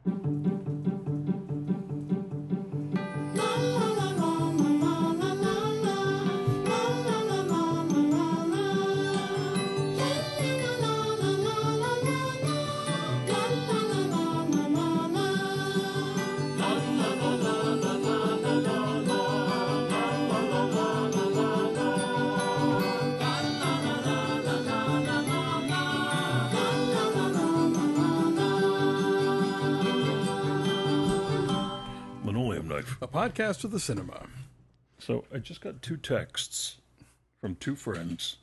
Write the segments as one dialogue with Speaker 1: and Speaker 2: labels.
Speaker 1: Linoleum Knife.
Speaker 2: A podcast of the cinema.
Speaker 1: So I just got 2 texts from 2 friends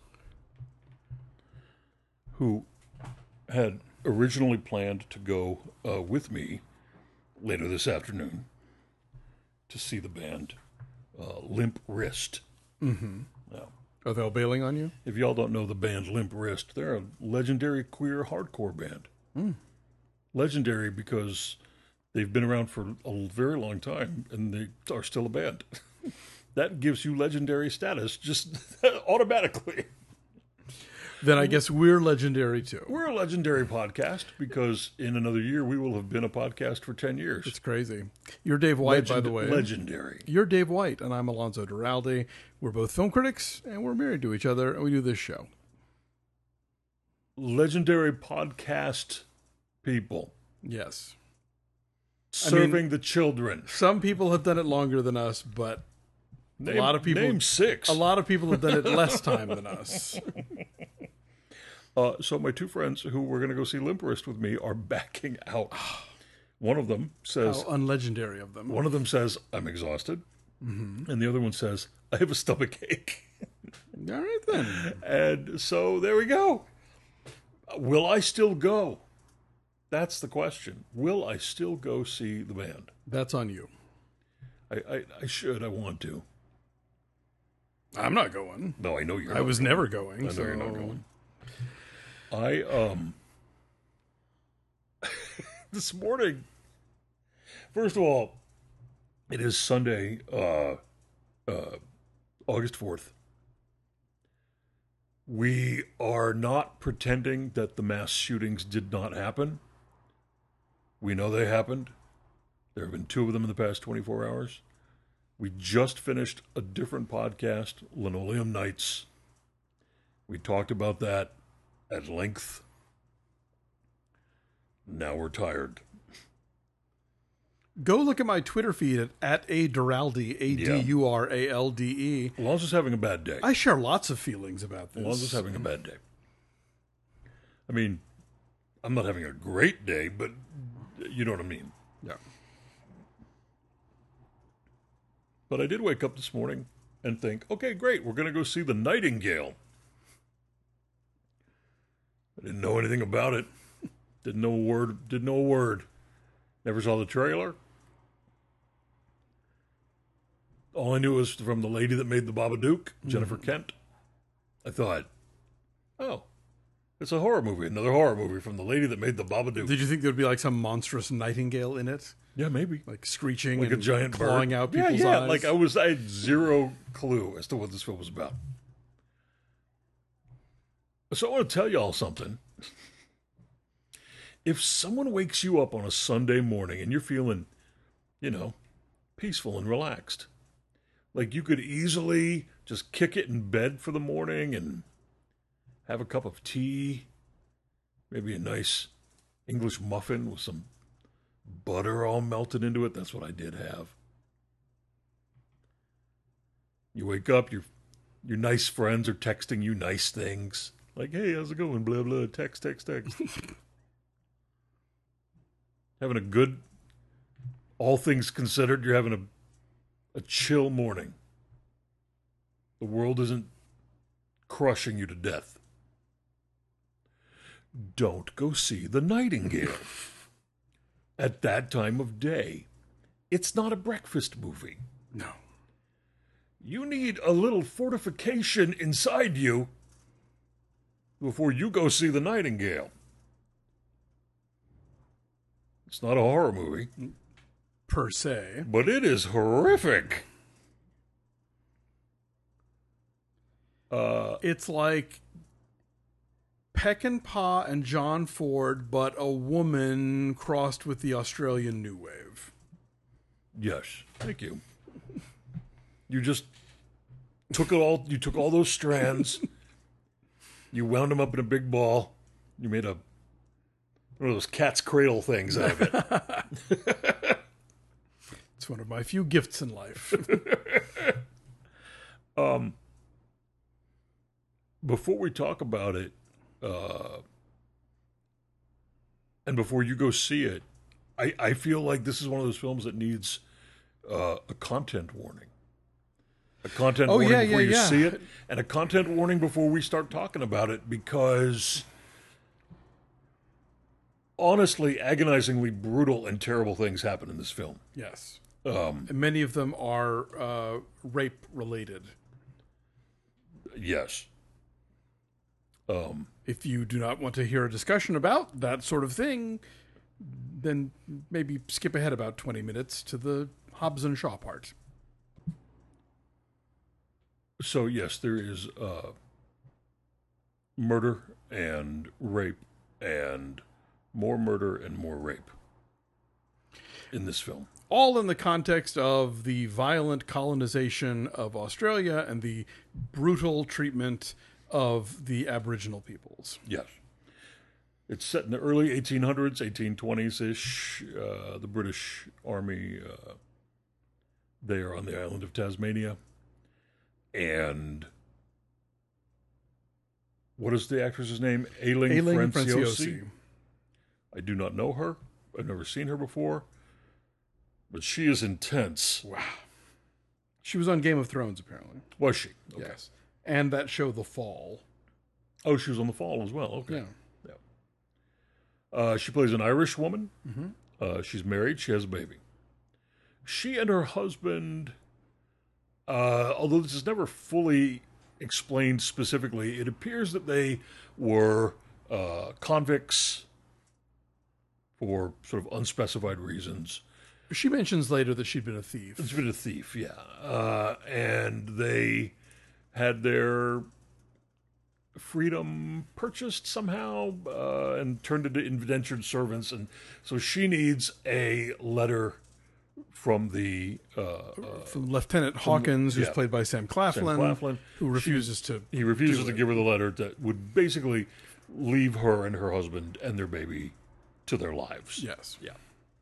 Speaker 1: who had originally planned to go with me later this afternoon to see the band Limp Wrist.
Speaker 2: Mm-hmm.
Speaker 1: Now,
Speaker 2: Are they all bailing on you?
Speaker 1: if y'all don't know the band Limp Wrist, they're a legendary queer hardcore band. Legendary because they've been around for a very long time, and they are still a band. That gives you legendary status just automatically.
Speaker 2: Then I guess we're legendary too.
Speaker 1: We're a legendary podcast because in another year we will have been a podcast for 10 years.
Speaker 2: It's crazy. You're Dave White, by the way.
Speaker 1: Legendary.
Speaker 2: You're Dave White, and I'm Alonzo Duralde. We're both film critics, and we're married to each other, and we do this show.
Speaker 1: Legendary podcast people.
Speaker 2: Yes.
Speaker 1: Serving the children.
Speaker 2: Some people have done it longer than us, but a lot of people...
Speaker 1: Name 6.
Speaker 2: A lot of people have done it less time than us.
Speaker 1: So my 2 friends who were going to go see Limp Wrist with me are backing out. One of them says...
Speaker 2: How unlegendary of them.
Speaker 1: One of them says, I'm exhausted. Mm-hmm. And the other one says, I have a stomach ache.
Speaker 2: All right, then.
Speaker 1: And so there we go. Will I still go? That's the question. Will I still go see the band?
Speaker 2: That's on you.
Speaker 1: I should. I want to.
Speaker 2: I'm not going.
Speaker 1: No, I know you're not.
Speaker 2: I was never going.
Speaker 1: I know you're not going. I, this morning, first of all, it is Sunday, August 4th. We are not pretending that the mass shootings did not happen. We know they happened. There have been 2 of them in the past 24 hours. We just finished a different podcast, Linoleum Nights. We talked about that at length. Now we're tired.
Speaker 2: Go look at my Twitter feed at @aduralde, ADURALDE.
Speaker 1: Alonzo's having a bad day.
Speaker 2: I share lots of feelings about this.
Speaker 1: Alonzo's having a bad day. I mean, I'm not having a great day, but you know what I mean.
Speaker 2: Yeah.
Speaker 1: But I did wake up this morning and think, okay, great, we're going to go see The Nightingale. I didn't know anything about it. Didn't know a word. Never saw the trailer. All I knew was from the lady that made the Babadook, Jennifer Kent. I thought, oh, it's a horror movie, another horror movie from the lady that made the Babadook.
Speaker 2: Did you think there'd be like some monstrous nightingale in it?
Speaker 1: Yeah, maybe.
Speaker 2: Like screeching
Speaker 1: like
Speaker 2: and
Speaker 1: a giant
Speaker 2: clawing
Speaker 1: bird.
Speaker 2: out people's
Speaker 1: yeah.
Speaker 2: eyes?
Speaker 1: Like I had zero clue as to what this film was about. So I want to tell y'all something. If someone wakes you up on a Sunday morning and you're feeling, peaceful and relaxed, like you could easily just kick it in bed for the morning and have a cup of tea, maybe a nice English muffin with some butter all melted into it. That's what I did have. You wake up, your nice friends are texting you nice things. Like, hey, how's it going? Blah, blah, text. Having a good, all things considered, you're having a chill morning. The world isn't crushing you to death. Don't go see The Nightingale at that time of day. It's not a breakfast movie.
Speaker 2: No.
Speaker 1: You need a little fortification inside you before you go see The Nightingale. It's not a horror movie.
Speaker 2: Per se.
Speaker 1: But it is horrific.
Speaker 2: It's like Peckinpah and John Ford, but a woman crossed with the Australian New Wave.
Speaker 1: Yes, thank you. You just took it all. You took all those strands. You wound them up in a big ball. You made one of those cat's cradle things out of it.
Speaker 2: It's one of my few gifts in life.
Speaker 1: Before we talk about it, and before you go see it, I feel like this is one of those films that needs a content warning. A content warning before you see it, and a content warning before we start talking about it, because honestly, agonizingly brutal and terrible things happen in this film.
Speaker 2: Yes. And many of them are rape-related.
Speaker 1: Yes.
Speaker 2: If you do not want to hear a discussion about that sort of thing, then maybe skip ahead about 20 minutes to the Hobbs and Shaw part.
Speaker 1: So, yes, there is murder and rape and more murder and more rape in this film.
Speaker 2: All in the context of the violent colonization of Australia and the brutal treatment of the Aboriginal peoples.
Speaker 1: Yes. It's set in the early 1800s, 1820s-ish. The British Army, they are on the island of Tasmania. And what is the actress's name? Ailing Franciosi. I do not know her. I've never seen her before. But she is intense.
Speaker 2: Wow. She was on Game of Thrones, apparently.
Speaker 1: Was she? Okay.
Speaker 2: Yes. And that show, The Fall.
Speaker 1: Oh, she was on The Fall as well. Okay.
Speaker 2: Yeah.
Speaker 1: She plays an Irish woman.
Speaker 2: Mm-hmm.
Speaker 1: She's married. She has a baby. She and her husband, although this is never fully explained specifically, it appears that they were convicts for sort of unspecified reasons.
Speaker 2: She mentions later that she'd been a thief.
Speaker 1: She's been a thief, yeah. And they had their freedom purchased somehow and turned into indentured servants. And so she needs a letter from the...
Speaker 2: from Lieutenant Hawkins, who's played by Sam Claflin, who refuses to...
Speaker 1: He refuses to give her the letter that would basically leave her and her husband and their baby to their lives.
Speaker 2: Yes.
Speaker 1: Yeah.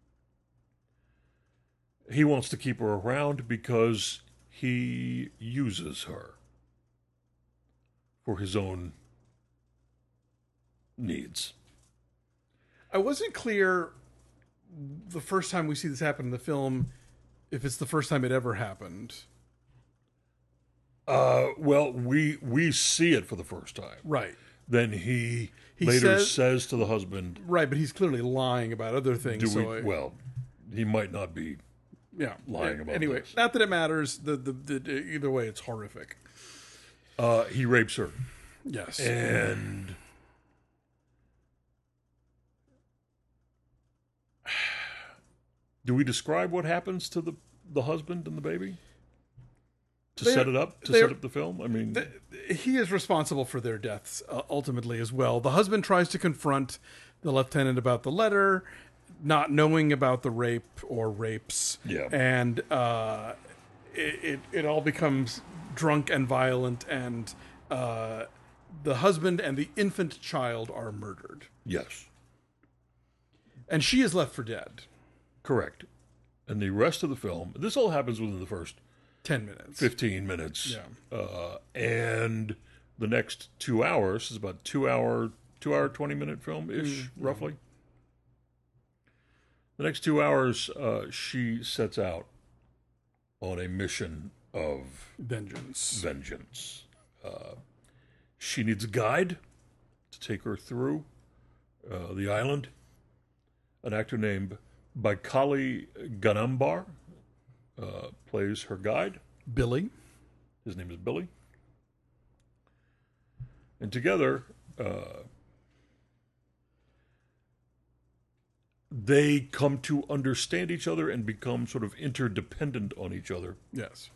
Speaker 1: He wants to keep her around because he uses her for his own needs.
Speaker 2: I wasn't clear the first time we see this happen in the film if it's the first time it ever happened.
Speaker 1: Well, we see it for the first time.
Speaker 2: Right.
Speaker 1: Then he later says to the husband...
Speaker 2: Right, but he's clearly lying about other things.
Speaker 1: Well, he might not be lying about
Speaker 2: anyway,
Speaker 1: this.
Speaker 2: Not that it matters. The either way, it's horrific.
Speaker 1: He rapes her.
Speaker 2: Yes.
Speaker 1: And... do we describe what happens to the husband and the baby? Set up the film? I mean...
Speaker 2: he is responsible for their deaths, ultimately, as well. The husband tries to confront the lieutenant about the letter, not knowing about the rape or rapes.
Speaker 1: Yeah.
Speaker 2: And it all becomes drunk and violent, and the husband and the infant child are murdered.
Speaker 1: Yes.
Speaker 2: And she is left for dead.
Speaker 1: Correct. And the rest of the film, this all happens within the first
Speaker 2: 10 minutes.
Speaker 1: 15 minutes.
Speaker 2: Yeah.
Speaker 1: And the next 2 hours is about 2 hour 20-minute film-ish, roughly. The next 2 hours, she sets out on a mission of
Speaker 2: vengeance.
Speaker 1: She needs a guide to take her through the island. An actor named Baikali Ganambar plays her guide.
Speaker 2: Billy.
Speaker 1: His name is Billy. And together, they come to understand each other and become sort of interdependent on each other.
Speaker 2: Yes.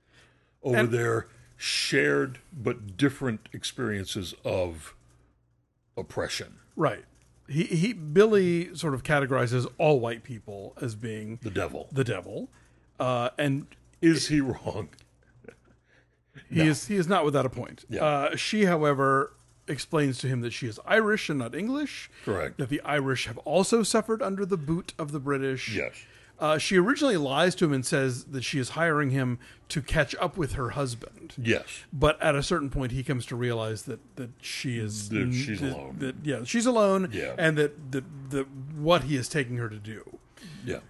Speaker 1: Over their shared but different experiences of oppression.
Speaker 2: Right. Billy sort of categorizes all white people as being
Speaker 1: The devil.
Speaker 2: the devil, and
Speaker 1: Is he wrong?
Speaker 2: he is not without a point.
Speaker 1: Yeah.
Speaker 2: She, however, explains to him that she is Irish and not English.
Speaker 1: Correct.
Speaker 2: That the Irish have also suffered under the boot of the British.
Speaker 1: Yes.
Speaker 2: She originally lies to him and says that she is hiring him to catch up with her husband.
Speaker 1: Yes.
Speaker 2: But at a certain point, he comes to realize that she is
Speaker 1: That she's alone.
Speaker 2: She's alone,
Speaker 1: Yeah.
Speaker 2: and that what he is taking her to do.
Speaker 1: Yeah.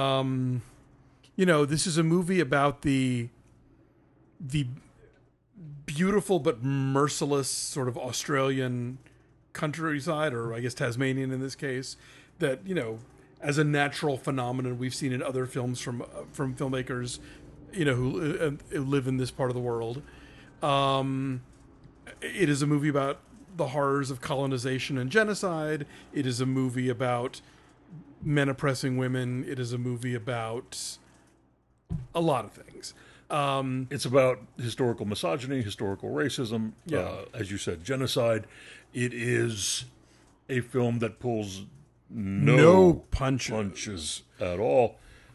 Speaker 2: This is a movie about the beautiful but merciless sort of Australian countryside, or I guess Tasmanian in this case, that as a natural phenomenon we've seen in other films from filmmakers, who live in this part of the world. It is a movie about the horrors of colonization and genocide. It is a movie about men oppressing women. It is a movie about a lot of things.
Speaker 1: It's about historical misogyny, historical racism, as you said, genocide. It is a film that pulls no punches at all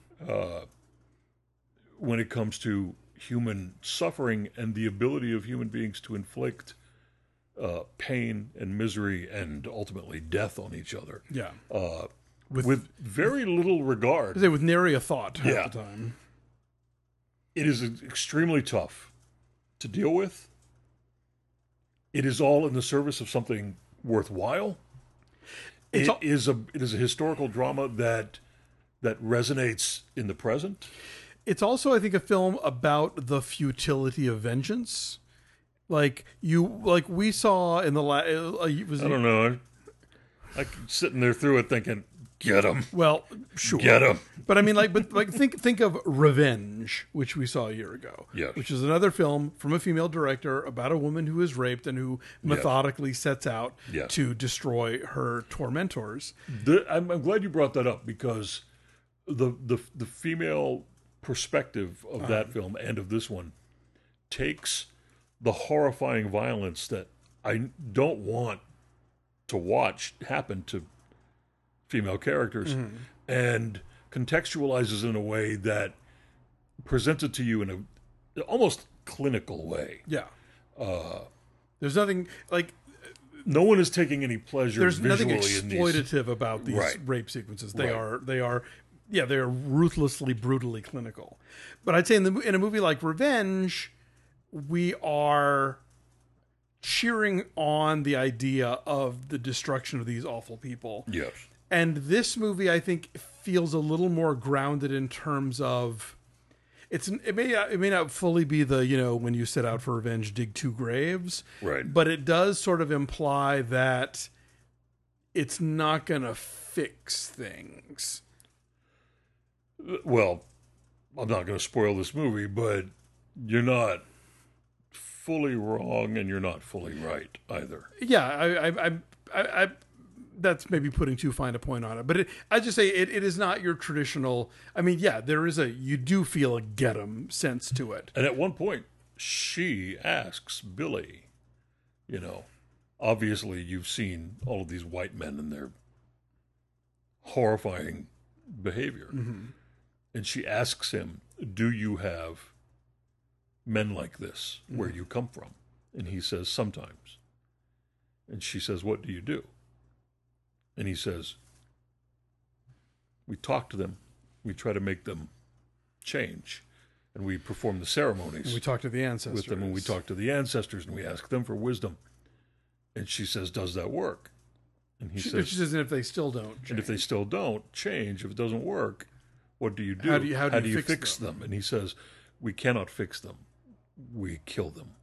Speaker 1: when it comes to human suffering and the ability of human beings to inflict pain and misery and ultimately death on each other.
Speaker 2: Yeah.
Speaker 1: With very little regard.
Speaker 2: With nary a thought half the time.
Speaker 1: It is extremely tough to deal with. It is all in the service of something worthwhile. It is a historical drama that resonates in the present.
Speaker 2: It's also, I think, a film about the futility of vengeance. Like we saw in the
Speaker 1: I don't know. I keep sitting there through it thinking, get him.
Speaker 2: Well, sure.
Speaker 1: Get him.
Speaker 2: But I mean, think of Revenge, which we saw a year ago.
Speaker 1: Yes.
Speaker 2: Which is another film from a female director about a woman who is raped and who methodically sets out to destroy her tormentors.
Speaker 1: I'm glad you brought that up, because the female perspective of that film and of this one takes the horrifying violence that I don't want to watch happen to female characters and contextualizes in a way that presents it to you in an almost clinical way.
Speaker 2: Yeah. There's nothing
Speaker 1: no one is taking any pleasure.
Speaker 2: There's nothing
Speaker 1: visually
Speaker 2: exploitative about these rape sequences. They are ruthlessly, brutally clinical. But I'd say in a movie like Revenge, we are cheering on the idea of the destruction of these awful people.
Speaker 1: Yes.
Speaker 2: And this movie, I think, feels a little more grounded in terms of it may not fully be the, when you set out for revenge, dig two graves.
Speaker 1: Right.
Speaker 2: But it does sort of imply that it's not going to fix things.
Speaker 1: Well, I'm not going to spoil this movie, but you're not fully wrong and you're not fully right either.
Speaker 2: Yeah, I that's maybe putting too fine a point on it, but I just say it is not your traditional. I mean, there is you do feel a get 'em sense to it.
Speaker 1: And at one point, she asks Billy, obviously you've seen all of these white men and their horrifying behavior, and she asks him, "Do you have men like this where you come from?" And he says, "Sometimes." And she says, "What do you do?" And he says, "We talk to them, we try to make them change, and we perform the ceremonies.
Speaker 2: And we talk to the ancestors
Speaker 1: with them, and we talk to the ancestors, and we ask them for wisdom." And she says, "Does that work?" And he says,
Speaker 2: "She says, and if they still don't change.
Speaker 1: And if they still don't change, if it doesn't work, what do you do?
Speaker 2: How do you fix
Speaker 1: them?" And he says, "We cannot fix them. We kill them."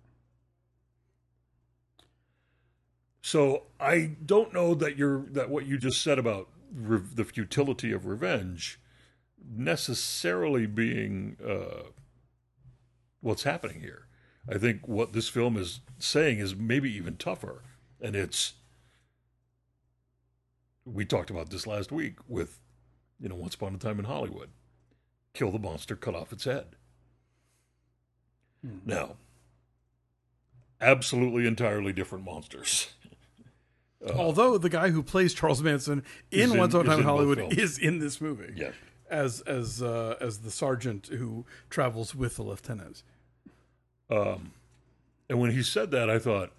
Speaker 1: So I don't know that what you just said about the futility of revenge necessarily being what's happening here. I think what this film is saying is maybe even tougher, and we talked about this last week with Once Upon a Time in Hollywood. Kill the monster, cut off its head. Now, absolutely entirely different monsters.
Speaker 2: Although the guy who plays Charles Manson in Once Upon a Time in Hollywood is in this movie.
Speaker 1: Yes.
Speaker 2: As the sergeant who travels with the lieutenant.
Speaker 1: And when he said that, I thought,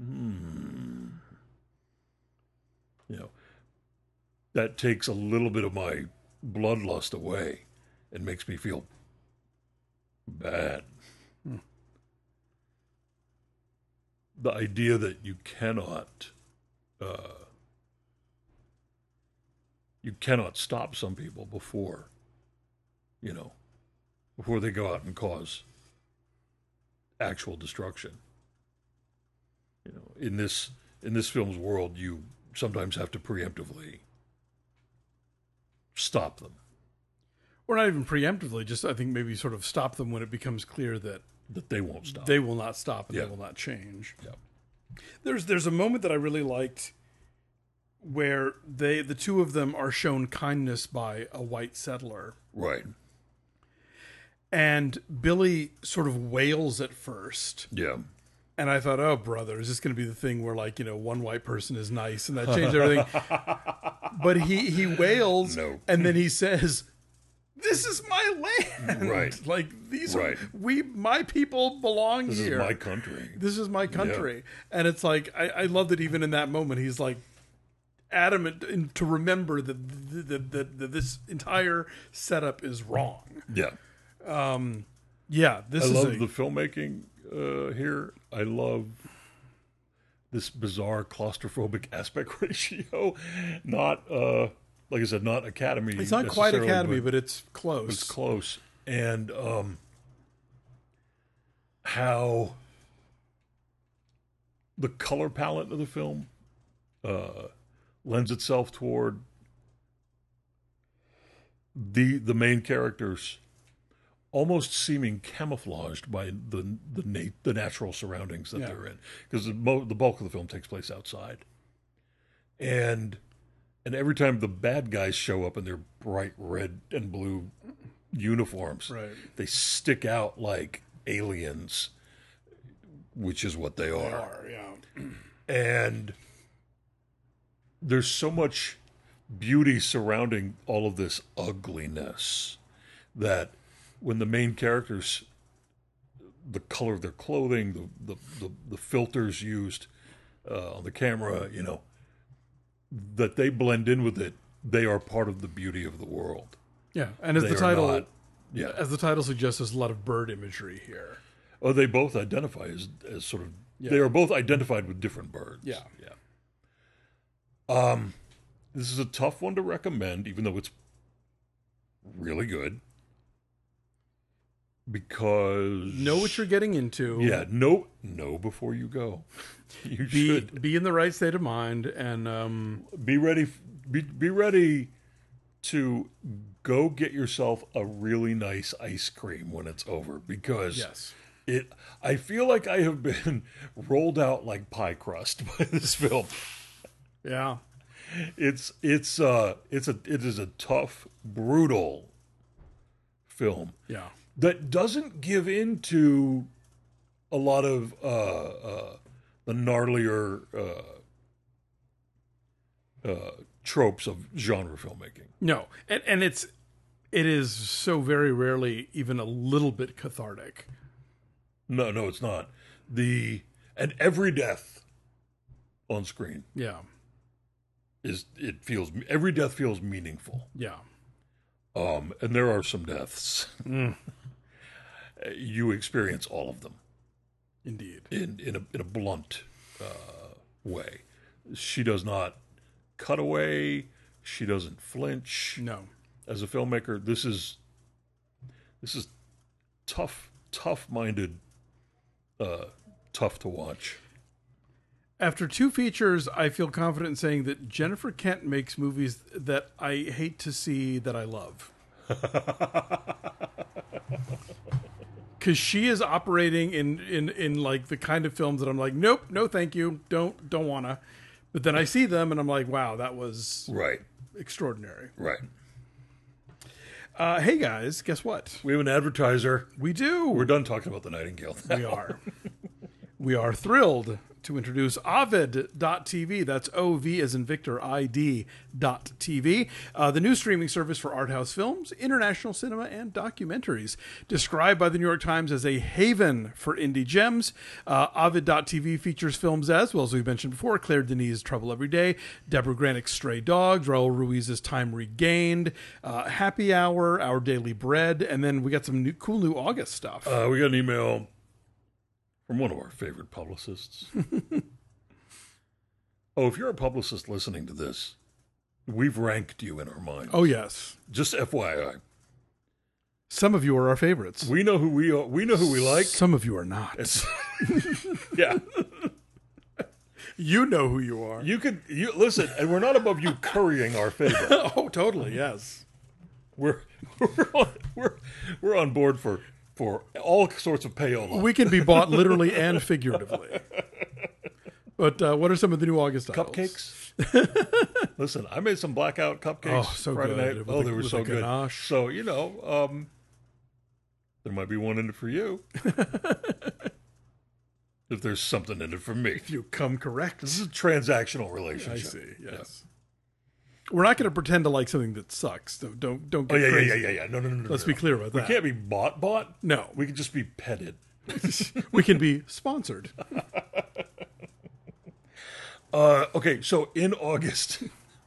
Speaker 1: that takes a little bit of my bloodlust away and makes me feel bad. The idea that you cannot stop some people before they go out and cause actual destruction. In this film's world, you sometimes have to preemptively stop them.
Speaker 2: Or not even preemptively, just I think maybe sort of stop them when it becomes clear that
Speaker 1: they won't stop.
Speaker 2: They will not stop and they will not change.
Speaker 1: Yeah.
Speaker 2: There's a moment that I really liked where the two of them are shown kindness by a white settler.
Speaker 1: Right.
Speaker 2: And Billy sort of wails at first.
Speaker 1: Yeah.
Speaker 2: And I thought, oh, brother, is this going to be the thing where, one white person is nice and that changed everything? But he wails, and then he says, "This is my land.
Speaker 1: Right.
Speaker 2: Like, these are, my people belong here.
Speaker 1: This is my country.
Speaker 2: This is my country." Yeah. And it's like, I love that even in that moment, he's like adamant to remember that this entire setup is wrong.
Speaker 1: Yeah.
Speaker 2: I love
Speaker 1: the filmmaking here. I love this bizarre claustrophobic aspect ratio. Not, like I said, not Academy.
Speaker 2: It's not quite Academy, but it's close.
Speaker 1: It's close. And how the color palette of the film lends itself toward the main characters almost seeming camouflaged by the natural surroundings that they're in, because the bulk of the film takes place outside, and every time the bad guys show up in their bright red and blue uniforms, they stick out like aliens, which is what they are. And there's so much beauty surrounding all of this ugliness that when the main characters, the color of their clothing, the filters used on the camera, that they blend in with it, they are part of the beauty of the world.
Speaker 2: Yeah, and as the title suggests, there's a lot of bird imagery here.
Speaker 1: Oh, they both identify as sort of. Yeah. They are both identified with different birds.
Speaker 2: Yeah.
Speaker 1: This is a tough one to recommend, even though it's really good. Because
Speaker 2: know what you're getting into.
Speaker 1: Yeah, know before you go. You should
Speaker 2: be in the right state of mind and
Speaker 1: be ready. Be ready to go get yourself a really nice ice cream when it's over, because I feel like I have been rolled out like pie crust by this film.
Speaker 2: Yeah,
Speaker 1: it is a tough, brutal film.
Speaker 2: Yeah.
Speaker 1: That doesn't give in to a lot of the gnarlier tropes of genre filmmaking.
Speaker 2: No, and it is so very rarely even a little bit cathartic.
Speaker 1: No, it's not. And every death on screen, every death feels meaningful.
Speaker 2: Yeah.
Speaker 1: And there are some deaths. You experience all of them.
Speaker 2: Indeed.
Speaker 1: In a blunt way. She does not cut away. She doesn't flinch.
Speaker 2: No.
Speaker 1: As a filmmaker, this is tough-minded, tough to watch.
Speaker 2: After two features, I feel confident in saying that Jennifer Kent makes movies that I hate to see that I love. Because she is operating in like the kind of films that I'm like, nope, no thank you, don't wanna. But then I see them and I'm like, wow, that was extraordinary.
Speaker 1: Right.
Speaker 2: Hey guys, guess what?
Speaker 1: We have an advertiser.
Speaker 2: We do.
Speaker 1: We're done talking about the Nightingale.
Speaker 2: We are. We are thrilled to introduce Ovid.tv. That's O-V as in Victor, I-D.tv. The new streaming service for art house films, international cinema, and documentaries. Described by the New York Times as a haven for indie gems, Ovid.tv features films as we've mentioned before, Claire Denis' Trouble Every Day, Deborah Granik's Stray Dogs, Raul Ruiz's Time Regained, Happy Hour, Our Daily Bread, and then we got some cool new August stuff.
Speaker 1: We got an email from one of our favorite publicists. If you're a publicist listening to this, we've ranked you in our minds.
Speaker 2: Oh, yes.
Speaker 1: Just FYI.
Speaker 2: Some of you are our favorites.
Speaker 1: We know who we are. We know who we like.
Speaker 2: Some of you are not.
Speaker 1: Yeah.
Speaker 2: You know who you are.
Speaker 1: You listen, and we're not above you currying our favor.
Speaker 2: Oh, totally, yes.
Speaker 1: We're on board for all sorts of payola.
Speaker 2: We can be bought literally and figuratively. But what are some of the new August titles?
Speaker 1: Cupcakes. Listen, I made some blackout cupcakes Friday night. They were so good.
Speaker 2: Ganache.
Speaker 1: So, there might be one in it for you. If there's something in it for me.
Speaker 2: If you come correct.
Speaker 1: This is a transactional relationship.
Speaker 2: I see, yes. Yeah. We're not going to pretend to like something that sucks. Don't get crazy.
Speaker 1: Yeah. No.
Speaker 2: Let's be clear about that.
Speaker 1: We can't be bought.
Speaker 2: No.
Speaker 1: We can just be petted.
Speaker 2: We can be sponsored.
Speaker 1: Okay, so in August,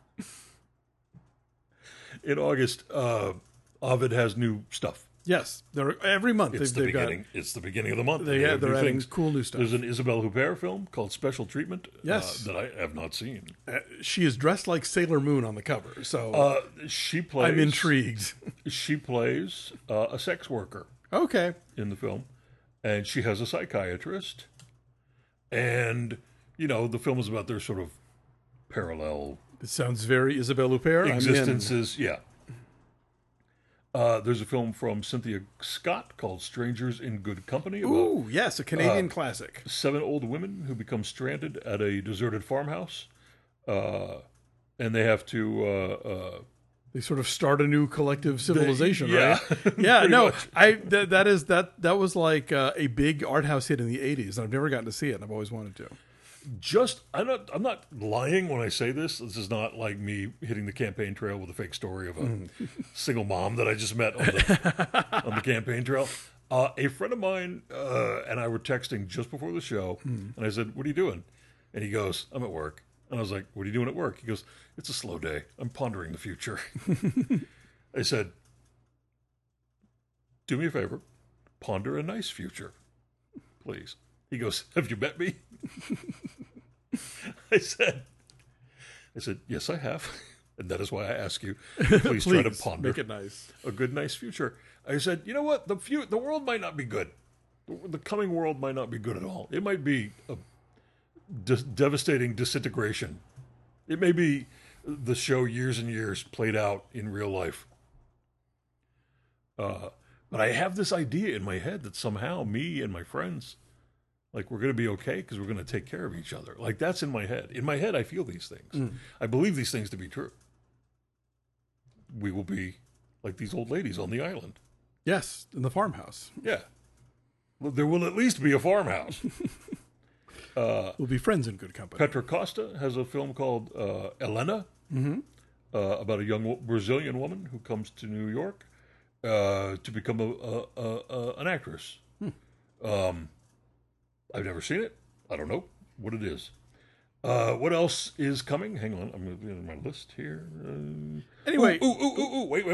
Speaker 1: Ovid has new stuff.
Speaker 2: Yes, every month.
Speaker 1: It's the beginning of the month.
Speaker 2: They're adding cool new stuff.
Speaker 1: There's an Isabelle Huppert film called Special Treatment.
Speaker 2: Yes,
Speaker 1: that I have not seen.
Speaker 2: She is dressed like Sailor Moon on the cover, so
Speaker 1: she plays.
Speaker 2: I'm intrigued.
Speaker 1: She plays a sex worker.
Speaker 2: Okay.
Speaker 1: In the film, and she has a psychiatrist, and the film is about their sort of parallel.
Speaker 2: It sounds very Isabelle Huppert.
Speaker 1: Existences, yeah. There's a film from Cynthia Scott called Strangers in Good Company.
Speaker 2: Ooh, yes, a Canadian classic.
Speaker 1: 7 old women who become stranded at a deserted farmhouse, and they have to.
Speaker 2: They sort of start a new collective civilization,
Speaker 1: right?
Speaker 2: Yeah, no, that was like a big art house hit in the '80s, and I've never gotten to see it, and I've always wanted to.
Speaker 1: I'm not lying when I say this. This is not like me hitting the campaign trail with a fake story of a single mom that I just met on the campaign trail. A friend of mine and I were texting just before the show, and I said, "What are you doing?" And he goes, "I'm at work." And I was like, "What are you doing at work?" He goes, "It's a slow day. I'm pondering the future." I said, "Do me a favor, ponder a nice future, please." He goes, "Have you met me?" I said, "Yes, I have. And that is why I ask you, please try to ponder
Speaker 2: make it nice.
Speaker 1: A good, nice future." I said, "You know what? The world might not be good. The coming world might not be good at all. It might be a devastating disintegration. It may be the show years and years played out in real life. But I have this idea in my head that somehow me and my friends, like, we're going to be okay because we're going to take care of each other." Like, that's in my head. In my head, I feel these things. I believe these things to be true. We will be like these old ladies on the island.
Speaker 2: Yes, in the farmhouse.
Speaker 1: Yeah. Well, there will at least be a farmhouse.
Speaker 2: We'll be friends in good company.
Speaker 1: Petra Costa has a film called Elena, about a young Brazilian woman who comes to New York to become an actress. I've never seen it. I don't know what it is. What else is coming? Hang on, I'm going to get my list here.
Speaker 2: Anyway,
Speaker 1: wait.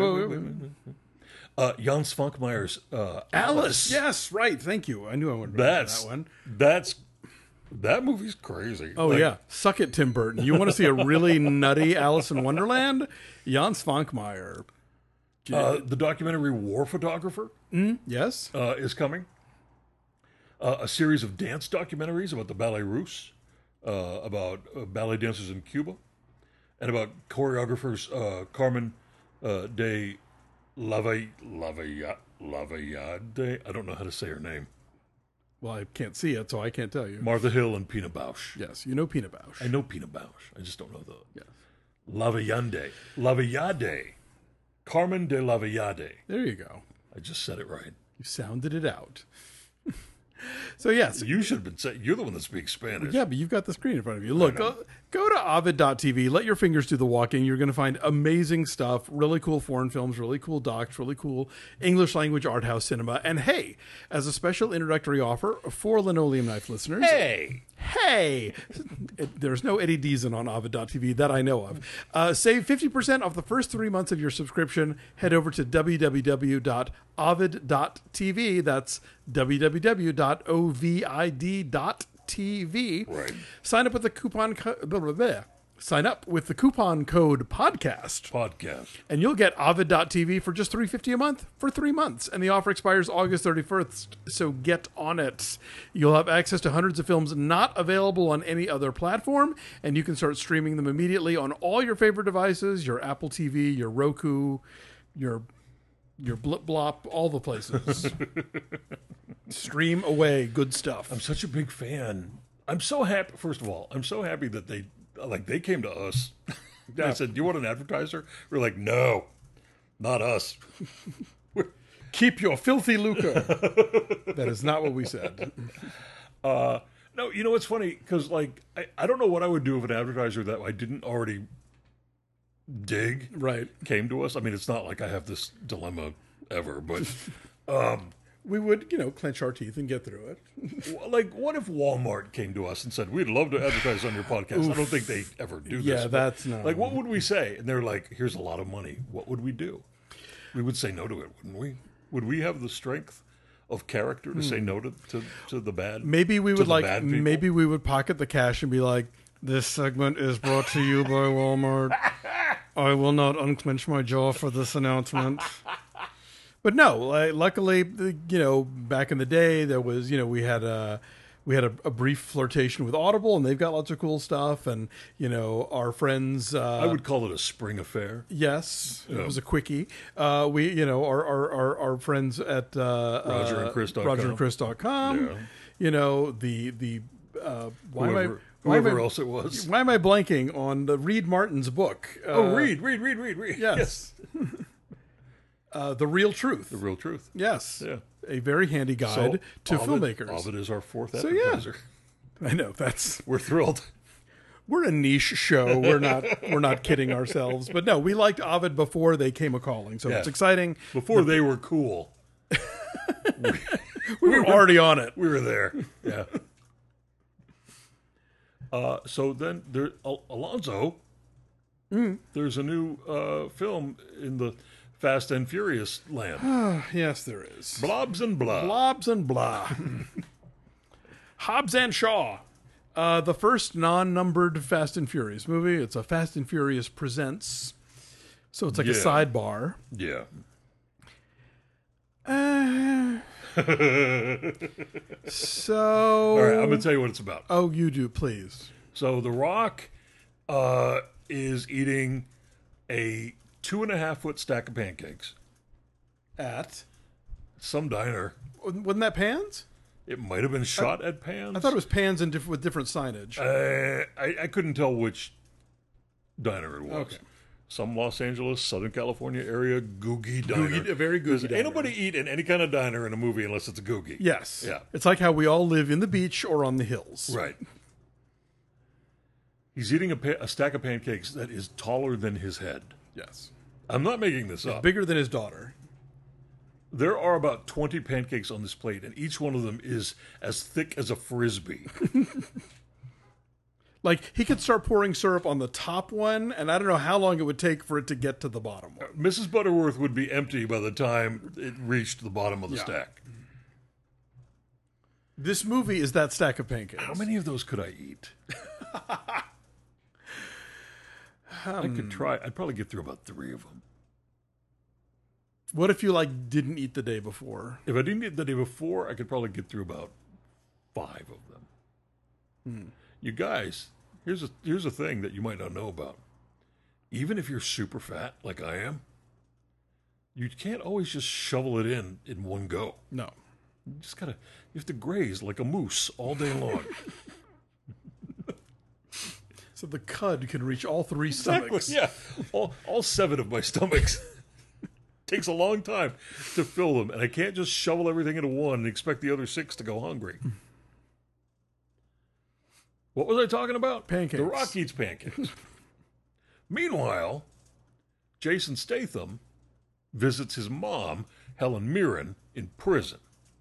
Speaker 1: Jan Svankmeyer's Alice.
Speaker 2: Yes, right. Thank you. I knew I would remember that one.
Speaker 1: That movie's crazy.
Speaker 2: Oh, yeah. Suck it, Tim Burton. You want to see a really nutty Alice in Wonderland? Jan Svankmajer.
Speaker 1: The documentary War Photographer
Speaker 2: yes,
Speaker 1: is coming. A series of dance documentaries about the Ballet Russe, about ballet dancers in Cuba, and about choreographers Carmen de Lavallade. I don't know how to say her name.
Speaker 2: Well, I can't see it, so I can't tell you.
Speaker 1: Martha Hill and Pina Bausch.
Speaker 2: Yes, you know Pina Bausch.
Speaker 1: I know Pina Bausch. I just don't know the...
Speaker 2: Yes.
Speaker 1: Lavallade. Carmen de Lavallade.
Speaker 2: There you go.
Speaker 1: I just said it right.
Speaker 2: You sounded it out. So yes,
Speaker 1: You should have been saying, you're the one that speaks Spanish.
Speaker 2: yeah, but you've got the screen in front of you. Look, go to Ovid.tv. Let your fingers do the walking. You're going to find amazing stuff, really cool foreign films, really cool docs, really cool English language art house cinema. And hey, as a special introductory offer for Linoleum Knife listeners, hey, there's no Eddie Deason on Ovid.tv that I know of. Save 50% off the first 3 months of your subscription. Head over to www.ovid.tv. That's www.ovid.tv.
Speaker 1: Right.
Speaker 2: Sign up with the coupon Sign up with the coupon code podcast, and you'll get Ovid.tv for just $3.50 a month for 3 months. And the offer expires August 31st, so get on it. You'll have access to hundreds of films not available on any other platform, and you can start streaming them immediately on all your favorite devices, your Apple TV, your Roku, your Blip Blop, all the places. Stream away, good stuff.
Speaker 1: I'm such a big fan. I'm so happy. First of all, I'm so happy that they came to us. I said, "Do you want an advertiser?" We're like, "No, not us."
Speaker 2: Keep your filthy lucre. That is not what we said.
Speaker 1: No, you know what's funny? Because I don't know what I would do if an advertiser that I didn't already dig came to us. I mean, it's not like I have this dilemma ever, but
Speaker 2: we would, clench our teeth and get through it.
Speaker 1: Like, what if Walmart came to us and said, "We'd love to advertise on your podcast"? Oof. I don't think they ever do this.
Speaker 2: Yeah, that's not.
Speaker 1: Like, what would we say? And they're like, "Here's a lot of money." What would we do? We would say no to it, wouldn't we? Would we have the strength of character to say no to the bad?
Speaker 2: Maybe we would maybe we would pocket the cash and be like, "This segment is brought to you by Walmart. I will not unclench my jaw for this announcement." But no, luckily, back in the day, there was, we had a brief flirtation with Audible, and they've got lots of cool stuff. And our friends,
Speaker 1: I would call it a spring affair.
Speaker 2: Yes, it was a quickie. We, our friends at RogerandChris.com.
Speaker 1: Yeah. Whoever else it was.
Speaker 2: Why am I blanking on the Reed Martin's book?
Speaker 1: Reed.
Speaker 2: Yes. The Real Truth.
Speaker 1: The Real Truth.
Speaker 2: Yes.
Speaker 1: Yeah.
Speaker 2: A very handy guide to filmmakers.
Speaker 1: Ovid is our fourth advertiser.
Speaker 2: Yeah. I know.
Speaker 1: We're thrilled.
Speaker 2: We're a niche show. We're not kidding ourselves. But no, we liked Ovid before they came a calling. So it's exciting.
Speaker 1: Before they were cool.
Speaker 2: we were already on it.
Speaker 1: We were there. Yeah. So then Alonzo, there's a new film in the Fast and Furious land.
Speaker 2: Yes, there is.
Speaker 1: Blobs and blah.
Speaker 2: Blobs and blah. Hobbs and Shaw. The first non-numbered Fast and Furious movie. It's a Fast and Furious Presents. So it's like a sidebar.
Speaker 1: Yeah.
Speaker 2: So...
Speaker 1: All right, I'm going to tell you what it's about.
Speaker 2: Oh, you do, please.
Speaker 1: So The Rock is eating a 2.5-foot stack of pancakes
Speaker 2: at
Speaker 1: some diner.
Speaker 2: Wasn't that Pan's?
Speaker 1: It might have been shot at Pan's.
Speaker 2: I thought it was Pan's with different signage.
Speaker 1: I couldn't tell which diner it was.
Speaker 2: Okay.
Speaker 1: Some Los Angeles, Southern California area googie diner.
Speaker 2: A very googie diner.
Speaker 1: Ain't nobody eat in any kind of diner in a movie unless it's a googie.
Speaker 2: Yes.
Speaker 1: Yeah.
Speaker 2: It's like how we all live in the beach or on the hills.
Speaker 1: Right. He's eating a stack of pancakes that is taller than his head.
Speaker 2: Yes.
Speaker 1: I'm not making this up.
Speaker 2: Bigger than his daughter.
Speaker 1: There are about 20 pancakes on this plate, and each one of them is as thick as a Frisbee.
Speaker 2: Like, he could start pouring syrup on the top one, and I don't know how long it would take for it to get to the bottom one.
Speaker 1: Mrs. Butterworth would be empty by the time it reached the bottom of the stack.
Speaker 2: This movie is that stack of pancakes.
Speaker 1: How many of those could I eat? I could try. I'd probably get through about 3 of them.
Speaker 2: What if you, didn't eat the day before?
Speaker 1: If I didn't eat the day before, I could probably get through about 5 of them. You guys, here's a thing that you might not know about. Even if you're super fat, like I am, you can't always just shovel it in one go.
Speaker 2: No.
Speaker 1: You have to graze like a moose all day long.
Speaker 2: So the cud can reach all 3 stomachs.
Speaker 1: Exactly, yeah. All 7 of my stomachs. takes a long time to fill them, and I can't just shovel everything into one and expect the other 6 to go hungry. What was I talking about?
Speaker 2: Pancakes.
Speaker 1: The Rock eats pancakes. Meanwhile, Jason Statham visits his mom, Helen Mirren, in prison.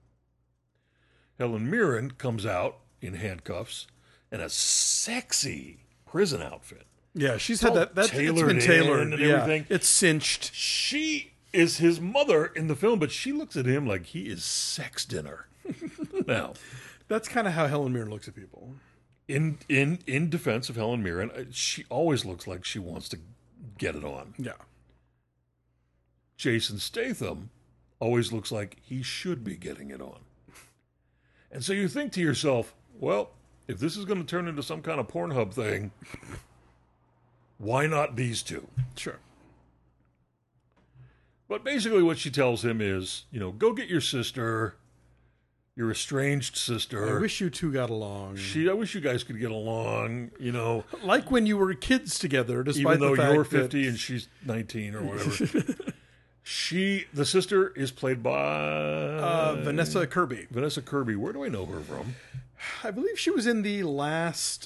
Speaker 1: Helen Mirren comes out in handcuffs and a sexy prison outfit.
Speaker 2: Yeah, she's had that. That's
Speaker 1: tailored
Speaker 2: been tailored
Speaker 1: and everything.
Speaker 2: It's cinched.
Speaker 1: She is his mother in the film, but she looks at him like he is sex dinner. Now,
Speaker 2: that's kind of how Helen Mirren looks at people.
Speaker 1: In defense of Helen Mirren, she always looks like she wants to get it on.
Speaker 2: Yeah.
Speaker 1: Jason Statham always looks like he should be getting it on. And so you think to yourself, well, if this is going to turn into some kind of Pornhub thing, why not these two?
Speaker 2: Sure.
Speaker 1: But basically what she tells him is, go get your sister, your estranged sister.
Speaker 2: I wish you two got along.
Speaker 1: I wish you guys could get along,
Speaker 2: Like when you were kids together, despite
Speaker 1: even though
Speaker 2: the fact
Speaker 1: you're 50 and she's 19 or whatever. The sister is played by...
Speaker 2: Vanessa Kirby.
Speaker 1: Vanessa Kirby. Where do I know her from?
Speaker 2: I believe she was in the last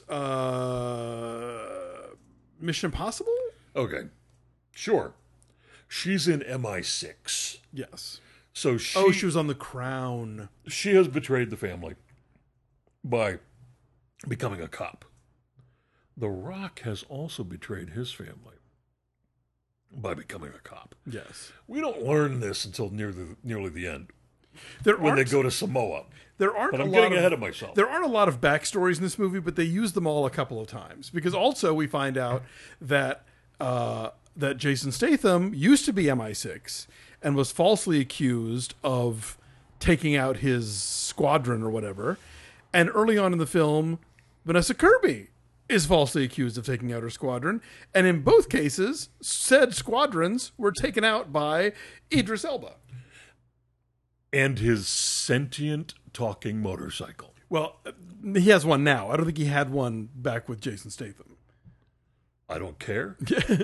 Speaker 2: Mission Impossible?
Speaker 1: Okay. Sure. She's in MI6.
Speaker 2: Yes.
Speaker 1: So she
Speaker 2: was on The Crown.
Speaker 1: She has betrayed the family by becoming a cop. The Rock has also betrayed his family by becoming a cop.
Speaker 2: Yes.
Speaker 1: We don't learn this until nearly the end.
Speaker 2: When
Speaker 1: they go to Samoa.
Speaker 2: There aren't
Speaker 1: but I'm getting ahead of myself.
Speaker 2: There aren't a lot of backstories in this movie, but they use them all a couple of times. Because also we find out that that Jason Statham used to be MI6 and was falsely accused of taking out his squadron or whatever. And early on in the film, Vanessa Kirby is falsely accused of taking out her squadron. And in both cases, said squadrons were taken out by Idris Elba.
Speaker 1: And his sentient talking motorcycle.
Speaker 2: Well, he has one now. I don't think he had one back with Jason Statham.
Speaker 1: I don't care.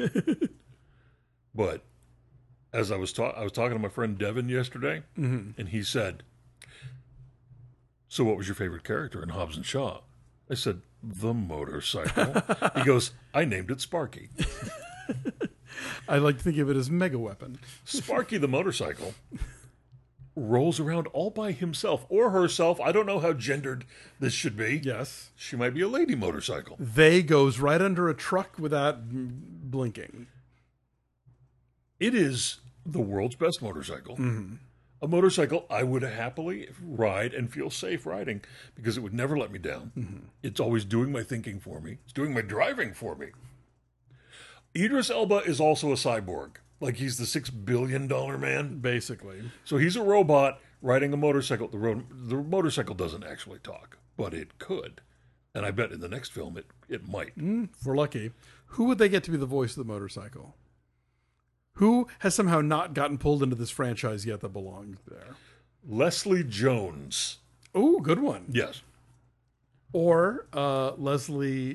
Speaker 1: But as I was talking to my friend Devin yesterday, and he said, "So what was your favorite character in Hobbs and Shaw?" I said, "The motorcycle." He goes, "I named it Sparky."
Speaker 2: I like to think of it as Mega Weapon.
Speaker 1: Sparky the motorcycle rolls around all by himself or herself. I don't know how gendered this should be.
Speaker 2: Yes.
Speaker 1: She might be a lady motorcycle.
Speaker 2: They goes right under a truck without blinking.
Speaker 1: It is the world's best motorcycle. A motorcycle I would happily ride and feel safe riding because it would never let me down. It's always doing my thinking for me. It's doing my driving for me. Idris Elba is also a cyborg. Like he's the $6 billion man.
Speaker 2: Basically.
Speaker 1: So he's a robot riding a motorcycle. The motorcycle doesn't actually talk, but it could. And I bet in the next film it might.
Speaker 2: If we're lucky. Who would they get to be the voice of the motorcycle? Who has somehow not gotten pulled into this franchise yet that belongs there?
Speaker 1: Leslie Jones.
Speaker 2: Oh, good one.
Speaker 1: Yes.
Speaker 2: Or Leslie,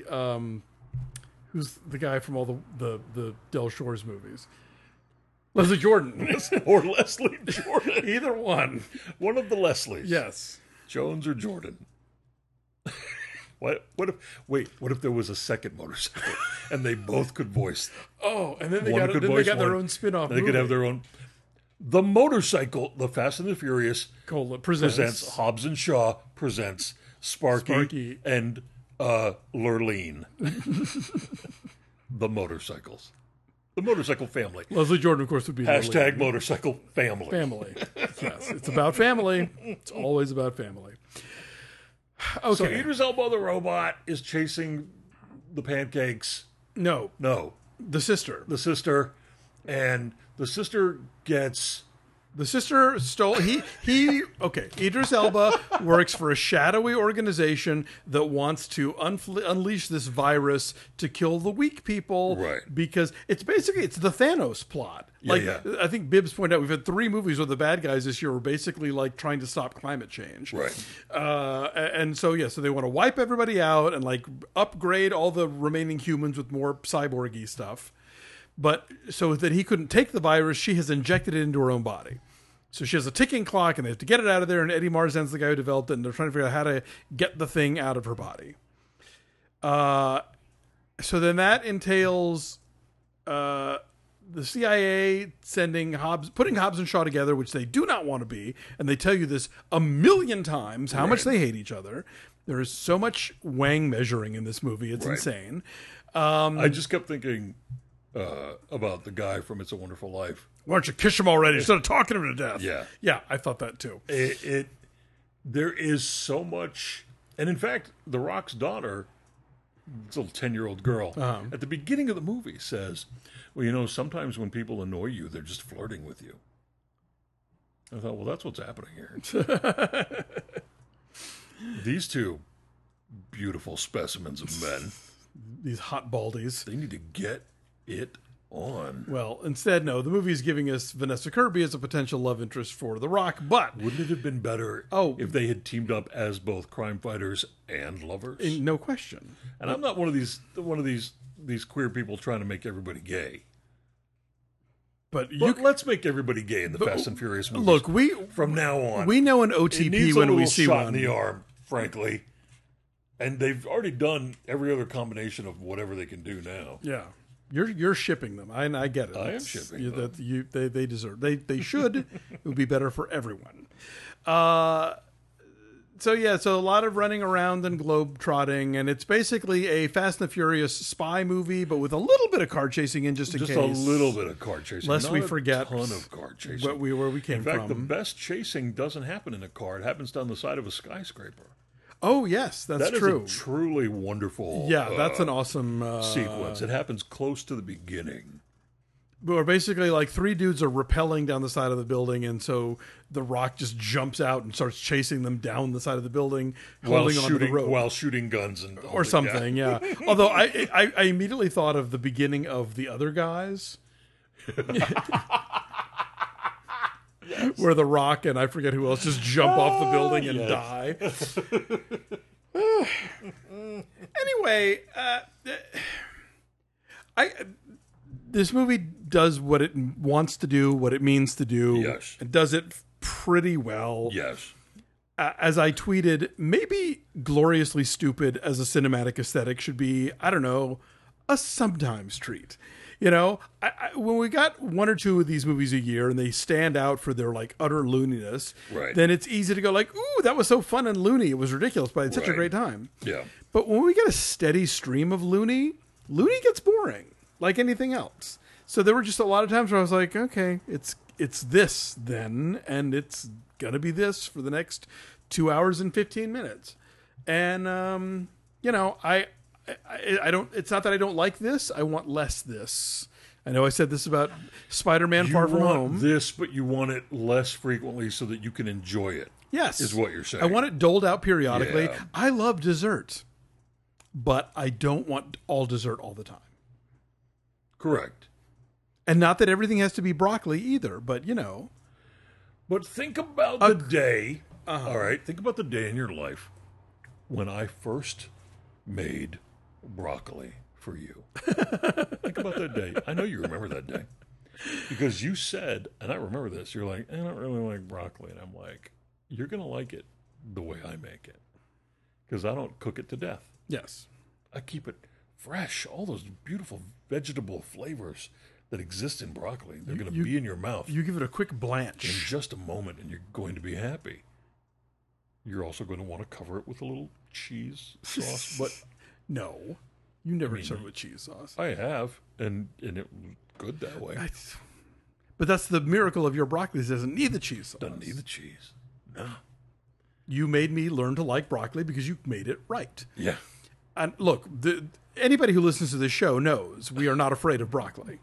Speaker 2: who's the guy from all the Del Shores movies? Leslie Jordan.
Speaker 1: Or Leslie Jordan.
Speaker 2: Either one.
Speaker 1: One of the Leslies.
Speaker 2: Yes.
Speaker 1: Jones or Jordan. What if there was a second motorcycle and they both could voice them?
Speaker 2: Oh, and then they got their own spin-off movie.
Speaker 1: They could have their own. The motorcycle, the Fast and the Furious
Speaker 2: presents
Speaker 1: Hobbs and Shaw presents Sparky. And Lurleen. The motorcycles. The motorcycle family.
Speaker 2: Leslie Jordan, of course, would be
Speaker 1: Hashtag motorcycle family.
Speaker 2: Family. Yes, it's about family. It's always about family. Okay.
Speaker 1: So Idris Elba the robot is chasing the pancakes.
Speaker 2: No. The sister.
Speaker 1: And the sister gets...
Speaker 2: The sister stole... Okay, Idris Elba works for a shadowy organization that wants to unleash this virus to kill the weak people.
Speaker 1: Right.
Speaker 2: Because it's the Thanos plot. I think Bibbs pointed out, we've had 3 movies where the bad guys this year were basically like trying to stop climate change.
Speaker 1: Right.
Speaker 2: And so they want to wipe everybody out and like upgrade all the remaining humans with more cyborgy stuff. But so that he couldn't take the virus, she has injected it into her own body. So she has a ticking clock, and they have to get it out of there. And Eddie Marsan's the guy who developed it, and they're trying to figure out how to get the thing out of her body. So then that entails the CIA putting Hobbs and Shaw together, which they do not want to be, and they tell you this a million times how much they hate each other. There is so much Wang measuring in this movie; it's insane.
Speaker 1: I just kept thinking about the guy from It's a Wonderful Life.
Speaker 2: Why don't you kiss him already instead of talking him to death?
Speaker 1: Yeah,
Speaker 2: I thought that too.
Speaker 1: There is so much, and in fact, The Rock's daughter, this little 10-year-old girl, at the beginning of the movie says, well, sometimes when people annoy you, they're just flirting with you. I thought, well, that's what's happening here. These two beautiful specimens of men.
Speaker 2: These hot baldies.
Speaker 1: They need to get it on.
Speaker 2: Well, instead, no. The movie is giving us Vanessa Kirby as a potential love interest for The Rock, but...
Speaker 1: Wouldn't it have been better if they had teamed up as both crime fighters and lovers?
Speaker 2: No question.
Speaker 1: And I'm not one of these queer people trying to make everybody gay. But let's make everybody gay in the Fast and Furious movies.
Speaker 2: Look,
Speaker 1: from now on,
Speaker 2: we know an OTP when we see
Speaker 1: shot
Speaker 2: one.
Speaker 1: In the arm, frankly. And they've already done every other combination of whatever they can do now.
Speaker 2: Yeah. You're shipping them. I get it.
Speaker 1: I am shipping them.
Speaker 2: They deserve. They should. It would be better for everyone. So a lot of running around and globe trotting, and it's basically a Fast and the Furious spy movie, but with a little bit of car chasing in just in case.
Speaker 1: Just a little bit of car chasing,
Speaker 2: lest we forget
Speaker 1: a ton of car chasing.
Speaker 2: Where we came from.
Speaker 1: In fact, the best chasing doesn't happen in a car; it happens down the side of a skyscraper.
Speaker 2: Oh, yes, that's true.
Speaker 1: That is a truly wonderful
Speaker 2: that's an awesome
Speaker 1: sequence. It happens close to the beginning.
Speaker 2: Where basically like three dudes are rappelling down the side of the building, and so The Rock just jumps out and starts chasing them down the side of the building, holding onto the rope.
Speaker 1: While shooting guns
Speaker 2: or something, yeah. Although I immediately thought of the beginning of The Other Guys. Yes. Where The Rock and I forget who else just jump off the building and die. Anyway, this movie does what it wants to do, what it means to do.
Speaker 1: Yes.
Speaker 2: It does it pretty well.
Speaker 1: Yes.
Speaker 2: As I tweeted, maybe Gloriously Stupid as a cinematic aesthetic should be, I don't know, a sometimes treat. When we got one or two of these movies a year and they stand out for their like utter looniness, then it's easy to go like, ooh, that was so fun and loony. It was ridiculous, but I had such a great time.
Speaker 1: Yeah.
Speaker 2: But when we get a steady stream of loony gets boring, like anything else. So there were just a lot of times where I was like, okay, it's this then, and it's gonna be this for the next 2 hours and 15 minutes. And I don't. It's not that I don't like this. I want less this. I know I said this about Spider-Man: Far From Home.
Speaker 1: This, but you want it less frequently so that you can enjoy it.
Speaker 2: Yes,
Speaker 1: is what you're saying.
Speaker 2: I want it doled out periodically.
Speaker 1: Yeah.
Speaker 2: I love dessert, but I don't want all dessert all the time.
Speaker 1: Correct.
Speaker 2: And not that everything has to be broccoli either, but
Speaker 1: But think about the day. All right, think about the day in your life when I first made broccoli for you. Think about that day. I know you remember that day. Because you said, and I remember this, you're like, I don't really like broccoli. And I'm like, you're going to like it the way I make it. Because I don't cook it to death.
Speaker 2: Yes.
Speaker 1: I keep it fresh. All those beautiful vegetable flavors that exist in broccoli, they're going to be in your mouth.
Speaker 2: You give it a quick blanch.
Speaker 1: In just a moment, and you're going to be happy. You're also going to want to cover it with a little cheese sauce, but
Speaker 2: no, you never serve it with cheese sauce.
Speaker 1: I have, and it was good that way.
Speaker 2: But that's the miracle of your broccoli. It doesn't need the cheese sauce.
Speaker 1: Doesn't need the cheese. No.
Speaker 2: You made me learn to like broccoli because you made it right.
Speaker 1: Yeah.
Speaker 2: And look, anybody who listens to this show knows we are not afraid of broccoli.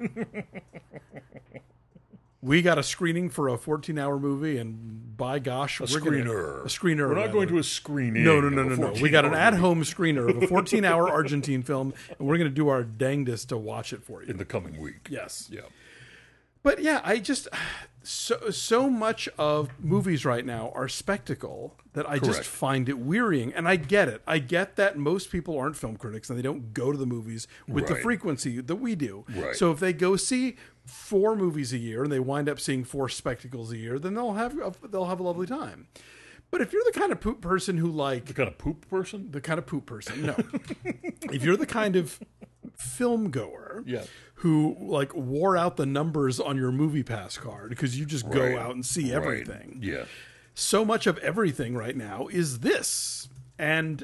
Speaker 2: We got a screening for a 14-hour movie, and by gosh,
Speaker 1: a screener. We're not going to a screening.
Speaker 2: No. We got an at-home screener of a 14-hour Argentine film, and we're going to do our dangdest to watch it for you
Speaker 1: in the coming week.
Speaker 2: Yes.
Speaker 1: Yeah.
Speaker 2: But yeah, I just so much of movies right now are spectacle that I just
Speaker 1: Correct.
Speaker 2: find it wearying. And I get it. I get that most people aren't film critics and they don't go to the movies with the
Speaker 1: Right.
Speaker 2: frequency that we do.
Speaker 1: Right.
Speaker 2: So if they go see 4 movies a year and they wind up seeing 4 spectacles a year, then they'll have a lovely time. But if you're the kind of poop person who
Speaker 1: The kind of poop person?
Speaker 2: the kind of poop person, no. If you're the kind of film goer
Speaker 1: Yeah.
Speaker 2: who like wore out the numbers on your movie pass card because you just go
Speaker 1: Right.
Speaker 2: out and see
Speaker 1: Right.
Speaker 2: everything.
Speaker 1: Yeah.
Speaker 2: So much of everything right now is this. And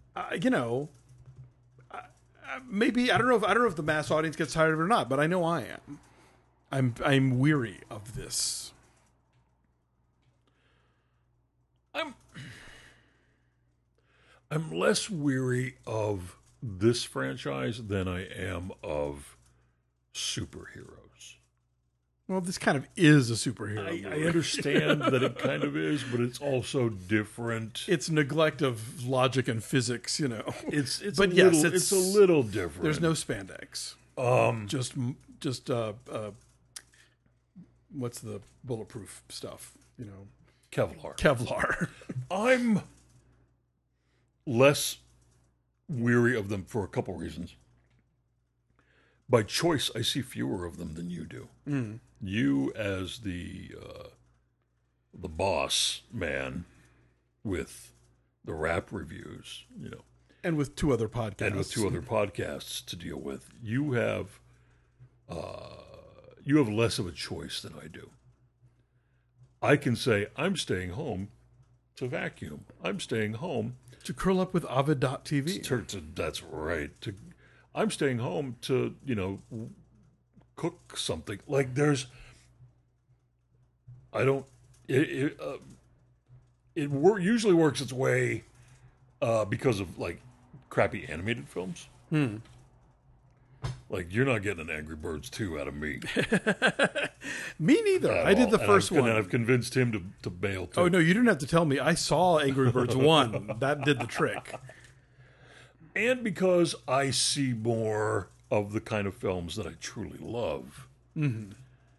Speaker 2: maybe I don't know if the mass audience gets tired of it or not, but I know I am. I'm weary of this.
Speaker 1: I'm less weary of this franchise than I am of superheroes.
Speaker 2: Well, this kind of is a superhero
Speaker 1: I
Speaker 2: movie.
Speaker 1: understand that it kind of is, but it's also different.
Speaker 2: It's neglect of logic and physics,
Speaker 1: It's
Speaker 2: but
Speaker 1: a
Speaker 2: yes,
Speaker 1: little, it's a little different.
Speaker 2: There's no spandex. Just what's the bulletproof stuff?
Speaker 1: Kevlar.
Speaker 2: Kevlar.
Speaker 1: I'm less weary of them for a couple reasons. By choice, I see fewer of them than you do.
Speaker 2: Mm.
Speaker 1: You, as the boss man with the rap reviews,
Speaker 2: And with 2 other podcasts.
Speaker 1: and with 2 other podcasts to deal with, you have less of a choice than I do. I can say, I'm staying home to vacuum. I'm staying home
Speaker 2: to curl up with Ovid.tv.
Speaker 1: That's right. I'm staying home to, cook something. Like usually works its way because of like crappy animated films. Like you're not getting an Angry Birds 2 out of me.
Speaker 2: Me neither. I did the first one.
Speaker 1: And I've convinced him to bail too.
Speaker 2: Oh, no, you didn't have to tell me. I saw Angry Birds 1. That did the trick.
Speaker 1: And because I see more of the kind of films that I truly love. Mm-hmm.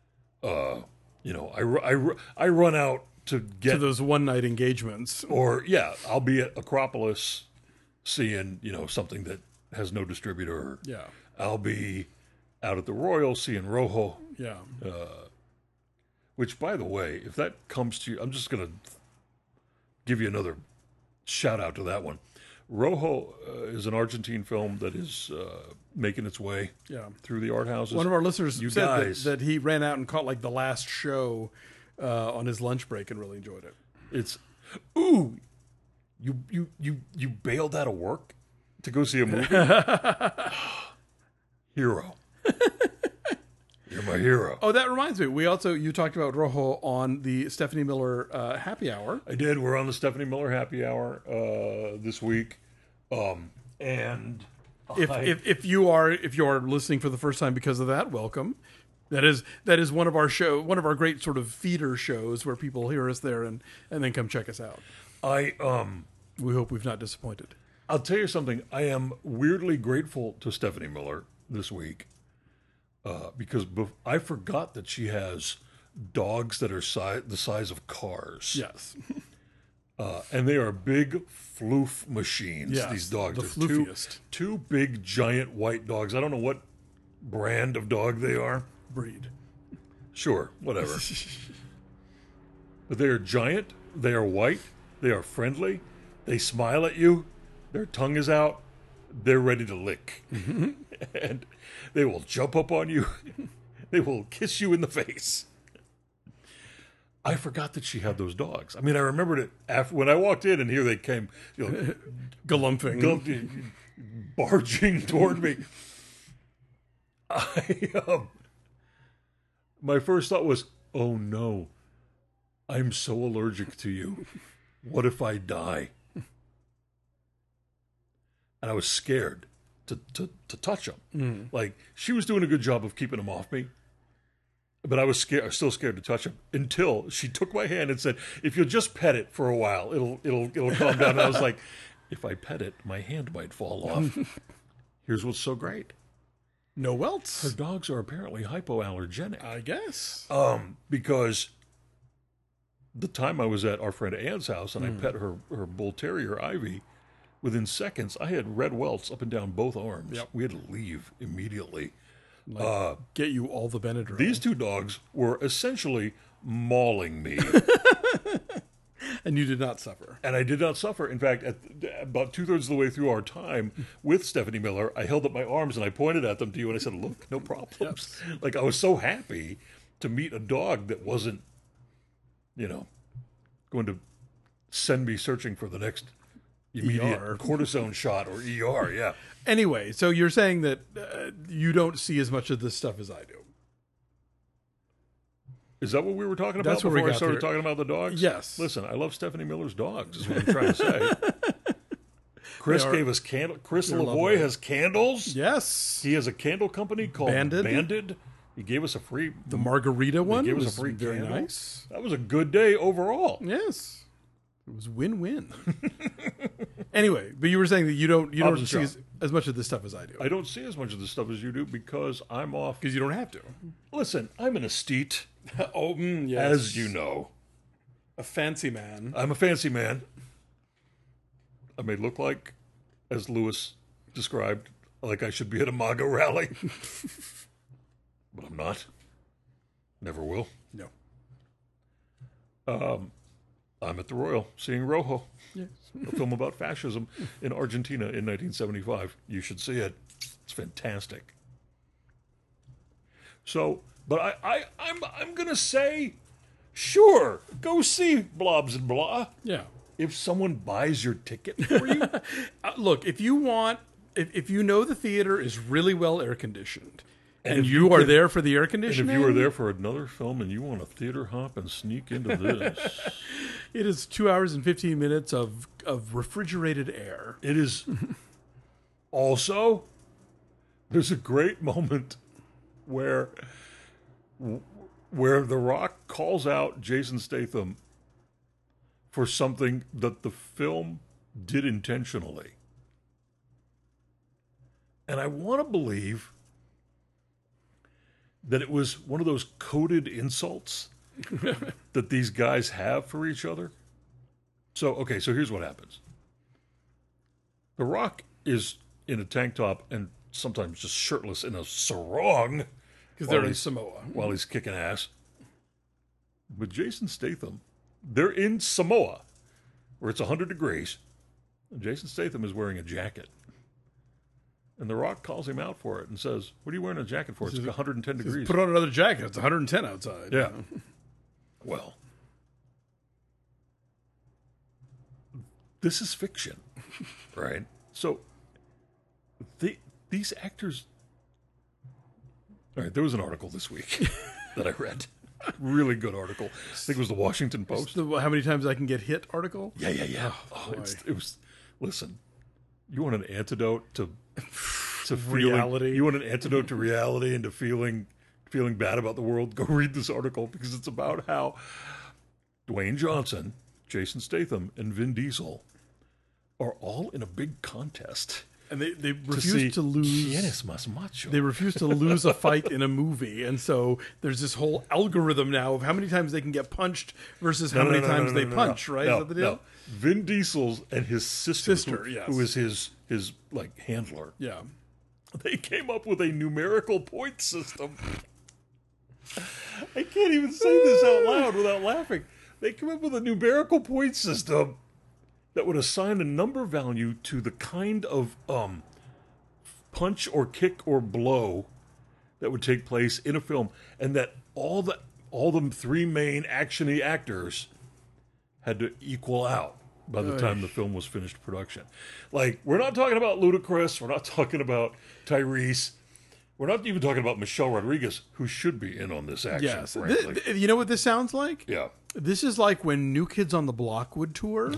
Speaker 1: I run out to get
Speaker 2: To those one-night engagements.
Speaker 1: or I'll be at Acropolis seeing, something that has no distributor.
Speaker 2: Yeah.
Speaker 1: I'll be out at the Royal seeing Rojo,
Speaker 2: Yeah.
Speaker 1: which, by the way, if that comes to you, I'm just going to give you another shout out to that one. Rojo is an Argentine film that is making its way through the art houses.
Speaker 2: One of our listeners said
Speaker 1: guys.
Speaker 2: that he ran out and caught like the last show on his lunch break and really enjoyed it.
Speaker 1: It's you bailed out of work to go see a movie? Hero. You're my hero.
Speaker 2: Oh, that reminds me. You talked about Rojo on the Stephanie Miller Happy Hour.
Speaker 1: I did. We're on the Stephanie Miller Happy Hour this week, and
Speaker 2: If you are listening for the first time because of that, welcome. That is one of our great sort of feeder shows where people hear us there and then come check us out. We hope we've not disappointed.
Speaker 1: I'll tell you something. I am weirdly grateful to Stephanie Miller this week because I forgot that she has dogs that are the size of cars.
Speaker 2: Yes.
Speaker 1: And they are big floof machines,
Speaker 2: Yes,
Speaker 1: these dogs.
Speaker 2: the
Speaker 1: They're
Speaker 2: floofiest.
Speaker 1: two big, giant white dogs. I don't know what brand of dog they are.
Speaker 2: Breed.
Speaker 1: Sure, whatever. But they are giant. They are white. They are friendly. They smile at you. Their tongue is out. They're ready to lick. Mm-hmm. And they will jump up on you. They will kiss you in the face. I forgot that she had those dogs. I mean, I remembered it after when I walked in, and here they came,
Speaker 2: Galumphing.
Speaker 1: barging toward me. My first thought was, "Oh no, I'm so allergic to you. What if I die?" And I was scared to touch them.
Speaker 2: Mm.
Speaker 1: Like she was doing a good job of keeping them off me. But I was scared. I was still scared to touch him until she took my hand and said, "If you'll just pet it for a while, it'll calm down." And I was like, "If I pet it, my hand might fall off." Here's what's so great:
Speaker 2: No welts.
Speaker 1: Her dogs are apparently hypoallergenic.
Speaker 2: I guess.
Speaker 1: Because the time I was at our friend Ann's house and I pet her bull terrier, Ivy, within seconds, I had red welts up and down both arms.
Speaker 2: Yep.
Speaker 1: We had to leave immediately.
Speaker 2: Get you all the Benadryl.
Speaker 1: These two dogs were essentially mauling me.
Speaker 2: And you did not suffer.
Speaker 1: And I did not suffer. In fact, about 2/3 of the way through our time with Stephanie Miller, I held up my arms and I pointed at them to you and I said, look, no problems. Yep. Like, I was so happy to meet a dog that wasn't, going to send me searching for the next immediate cortisone shot or ER, yeah.
Speaker 2: Anyway, so you're saying that you don't see as much of this stuff as I do.
Speaker 1: Is that what we were talking about before I started talking about the dogs?
Speaker 2: Yes.
Speaker 1: Listen, I love Stephanie Miller's dogs, is what I'm trying to say. Chris gave us candles. Chris Lavoie has candles.
Speaker 2: Yes.
Speaker 1: He has a candle company called Banded. He gave us a free...
Speaker 2: The margarita one
Speaker 1: gave us
Speaker 2: was
Speaker 1: a free
Speaker 2: very
Speaker 1: candle.
Speaker 2: nice.
Speaker 1: That was a good day overall.
Speaker 2: Yes. It was win-win. Anyway, but you were saying that you don't see as much of this stuff as I do.
Speaker 1: I don't see as much of this stuff as you do because I'm off.
Speaker 2: Because you don't have to.
Speaker 1: Listen, I'm an esthete.
Speaker 2: Yes.
Speaker 1: As you know.
Speaker 2: A fancy man.
Speaker 1: I'm a fancy man. I may look like, as Lewis described, like I should be at a MAGA rally. But I'm not. Never will.
Speaker 2: No.
Speaker 1: I'm at the Royal seeing Rojo.
Speaker 2: Yes.
Speaker 1: A film about fascism in Argentina in 1975. You should see it. It's fantastic. So, but I'm going to say, sure, go see Blobs and Blah.
Speaker 2: Yeah.
Speaker 1: If someone buys your ticket for you.
Speaker 2: Look, if you know the theater is really well air conditioned, and you are there for the air conditioning.
Speaker 1: And if you are there for another film and you want to theater hop and sneak into this.
Speaker 2: It is 2 hours and 15 minutes of refrigerated air.
Speaker 1: It is. Also, there's a great moment where The Rock calls out Jason Statham for something that the film did intentionally. And I want to believe that it was one of those coded insults that these guys have for each other. So here's what happens. The Rock is in a tank top and sometimes just shirtless in a sarong.
Speaker 2: Because they're in Samoa.
Speaker 1: While he's kicking ass. But Jason Statham, they're in Samoa, where it's 100 degrees. And Jason Statham is wearing a jacket. And The Rock calls him out for it and says, what are you wearing a jacket for? It's 110 degrees.
Speaker 2: Put on another jacket. It's 110 outside.
Speaker 1: Yeah. Well, this is fiction, right? So these actors... All right, there was an article this week that I read. Really good article. I think it was the Washington Post.
Speaker 2: How many times I can get hit article?
Speaker 1: Yeah. It was... Listen, you want an antidote to
Speaker 2: reality.
Speaker 1: You want an antidote to reality and to feeling bad about the world? Go read this article because it's about how Dwayne Johnson, Jason Statham, and Vin Diesel are all in a big contest.
Speaker 2: And they refuse to lose.
Speaker 1: ¿Quién es más macho?
Speaker 2: They refuse to lose a fight in a movie, and so there's this whole algorithm now of how many times they can get punched versus how many times they punch. Right? Is that the deal?
Speaker 1: No. Vin Diesel's and his sister
Speaker 2: yes.
Speaker 1: who is his like handler.
Speaker 2: Yeah.
Speaker 1: They came up with a numerical point system. I can't even say this out loud without laughing. They came up with a numerical point system that would assign a number value to the kind of punch or kick or blow that would take place in a film, and that all the three main action-y actors had to equal out by the time the film was finished production. Like, we're not talking about Ludacris, we're not talking about Tyrese, we're not even talking about Michelle Rodriguez, who should be in on this action.
Speaker 2: Yes. You know what this sounds like?
Speaker 1: Yeah.
Speaker 2: This is like when New Kids on the Block would tour.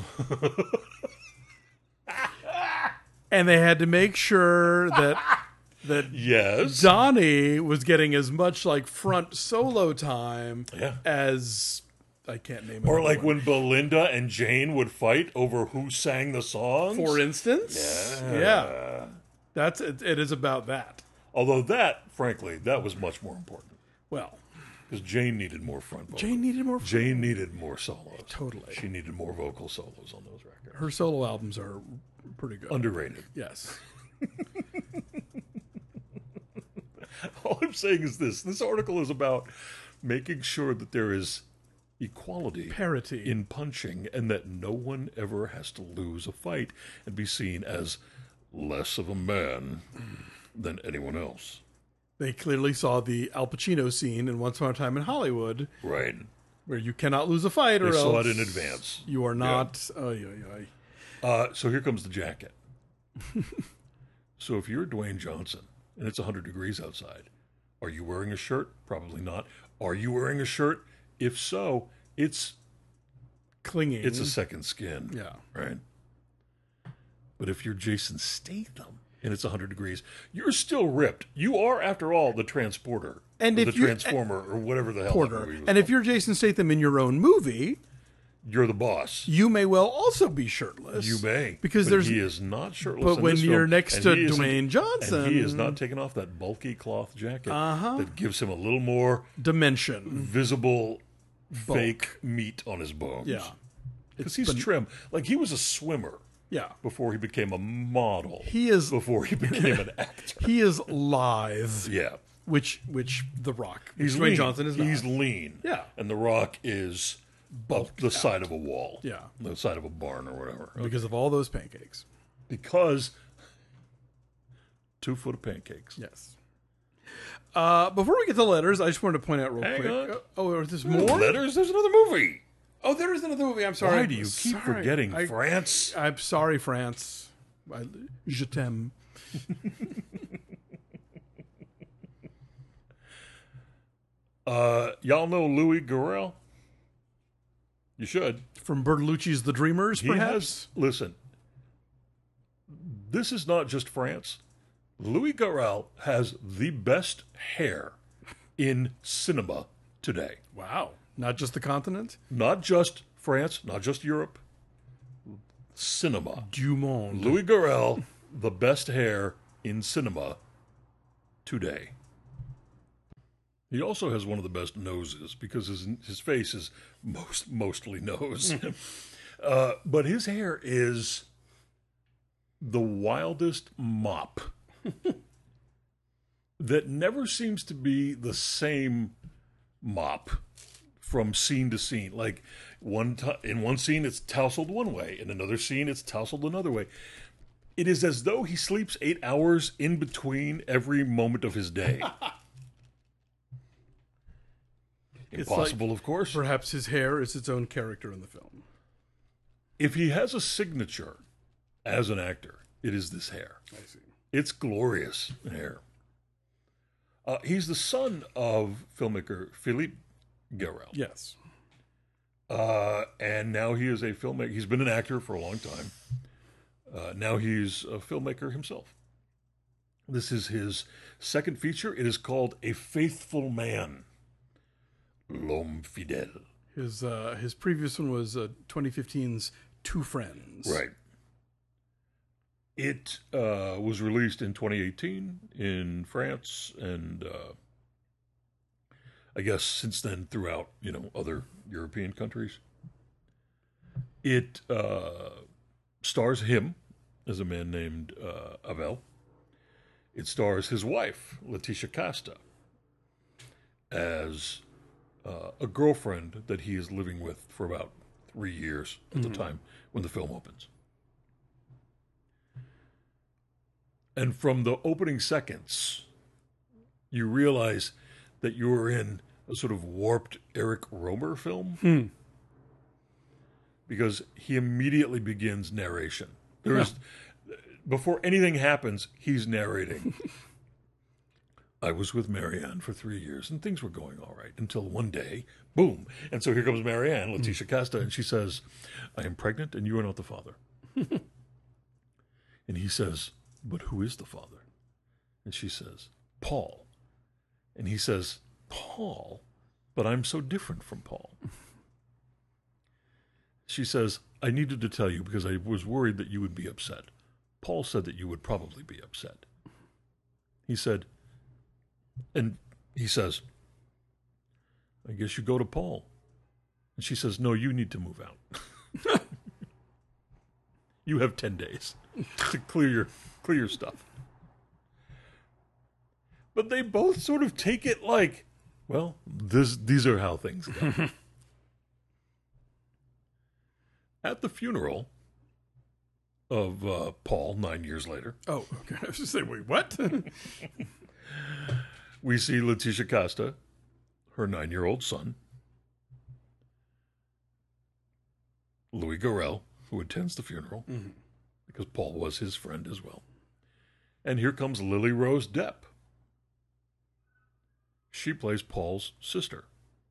Speaker 2: And they had to make sure that
Speaker 1: yes,
Speaker 2: Donnie was getting as much like front solo time
Speaker 1: Yeah.
Speaker 2: as I can't name it.
Speaker 1: Or like when Belinda and Jane would fight over who sang the songs.
Speaker 2: For instance. Yeah. That's it is about that.
Speaker 1: Although that, frankly, that was much more important.
Speaker 2: Well,
Speaker 1: because Jane needed more front vocals.
Speaker 2: Jane needed more.
Speaker 1: Jane needed more solos.
Speaker 2: Totally.
Speaker 1: She needed more vocal solos on those records.
Speaker 2: Her solo albums are pretty good.
Speaker 1: Underrated.
Speaker 2: Yes.
Speaker 1: All I'm saying is this. This article is about making sure that there is equality,
Speaker 2: Parity.
Speaker 1: in punching, and that no one ever has to lose a fight and be seen as less of a man than anyone else.
Speaker 2: They clearly saw the Al Pacino scene in Once Upon a Time in Hollywood,
Speaker 1: Right.
Speaker 2: where you cannot lose a fight, or
Speaker 1: They
Speaker 2: else
Speaker 1: saw it in advance.
Speaker 2: you are not. So
Speaker 1: So here comes the jacket. So if you're Dwayne Johnson and it's 100 degrees outside, are you wearing a shirt? Probably not. Are you wearing a shirt? If so, it's
Speaker 2: clinging.
Speaker 1: a second skin.
Speaker 2: Yeah.
Speaker 1: Right? But if you're Jason Statham and it's 100 degrees, you're still ripped. You are, after all, the transporter.
Speaker 2: And
Speaker 1: or
Speaker 2: if
Speaker 1: the transformer or whatever the hell that
Speaker 2: Porter.
Speaker 1: movie was
Speaker 2: And if
Speaker 1: called.
Speaker 2: you're Jason Statham in your own movie,
Speaker 1: You're the boss.
Speaker 2: you may well also be shirtless.
Speaker 1: You may.
Speaker 2: Because
Speaker 1: but
Speaker 2: there's.
Speaker 1: he is not shirtless
Speaker 2: But
Speaker 1: in
Speaker 2: when
Speaker 1: this
Speaker 2: you're
Speaker 1: film,
Speaker 2: next
Speaker 1: and
Speaker 2: to
Speaker 1: he isn't-
Speaker 2: Dwayne Johnson.
Speaker 1: And he has not taken off that bulky cloth jacket that gives him a little more
Speaker 2: Dimension.
Speaker 1: visible fake meat on his bones.
Speaker 2: Yeah.
Speaker 1: Because he's trim. Like, he was a swimmer
Speaker 2: Yeah.
Speaker 1: before he became a model.
Speaker 2: He is.
Speaker 1: Before he became an actor.
Speaker 2: He is lithe.
Speaker 1: Yeah.
Speaker 2: Which The Rock.
Speaker 1: He's
Speaker 2: Dwayne
Speaker 1: lean.
Speaker 2: Johnson is not.
Speaker 1: He's lean.
Speaker 2: Yeah.
Speaker 1: And The Rock is the side of a wall.
Speaker 2: Yeah.
Speaker 1: The side of a barn or whatever.
Speaker 2: Because of all those pancakes.
Speaker 1: Because 2 foot of pancakes.
Speaker 2: Yes. Before we get to letters, I just wanted to point out real
Speaker 1: Hang
Speaker 2: quick.
Speaker 1: on.
Speaker 2: Oh, there's more?
Speaker 1: Letters? There's another movie.
Speaker 2: Oh, there is another movie. I'm sorry.
Speaker 1: Why do you keep forgetting France?
Speaker 2: I'm sorry, France. Je t'aime.
Speaker 1: Y'all know Louis Garrel? You should.
Speaker 2: From Bertolucci's The Dreamers,
Speaker 1: He
Speaker 2: perhaps?
Speaker 1: has, listen, this is not just France. Louis Garrel has the best hair in cinema today.
Speaker 2: Wow. Not just the continent?
Speaker 1: Not just France, not just Europe. Cinema.
Speaker 2: Du monde.
Speaker 1: Louis Garrel, the best hair in cinema today. He also has one of the best noses because his face is mostly nose. But his hair is the wildest mop that never seems to be the same mop from scene to scene. Like in one scene it's tousled one way, in another scene it's tousled another way. It is as though he sleeps 8 hours in between every moment of his day. Impossible, of course.
Speaker 2: Perhaps his hair is its own character in the film.
Speaker 1: If he has a signature as an actor, it is this hair.
Speaker 2: I see.
Speaker 1: It's glorious hair. He's the son of filmmaker Philippe Garrel.
Speaker 2: Yes.
Speaker 1: And now he is a filmmaker. He's been an actor for a long time. Now he's a filmmaker himself. This is his second feature. It is called A Faithful Man. L'homme fidèle.
Speaker 2: His previous one was 2015's Two Friends.
Speaker 1: Right. It was released in 2018 in France, and I guess since then throughout other European countries. It stars him as a man named Avel. It stars his wife, Letitia Casta, as a girlfriend that he is living with for about 3 years at the time when the film opens. And from the opening seconds, you realize that you're in a sort of warped Eric Romer film. Because he immediately begins narration. Before anything happens, he's narrating. I was with Marianne for 3 years, and things were going all right until one day, boom. And so here comes Marianne, Letitia Casta, and she says, I am pregnant, and you are not the father. And he says, but who is the father? And she says, Paul. And he says, Paul? But I'm so different from Paul. She says, I needed to tell you because I was worried that you would be upset. Paul said that you would probably be upset. He said, And he says, I guess you go to Paul. And she says, no, you need to move out. You have 10 days to clear your stuff. But they both sort of take it like, well, these are how things go. At the funeral of Paul 9 years later.
Speaker 2: Oh, okay. I was just saying, wait, what?
Speaker 1: We see Letitia Casta, her 9-year-old son, Louis Garrel, who attends the funeral, because Paul was his friend as well. And here comes Lily Rose Depp. She plays Paul's sister.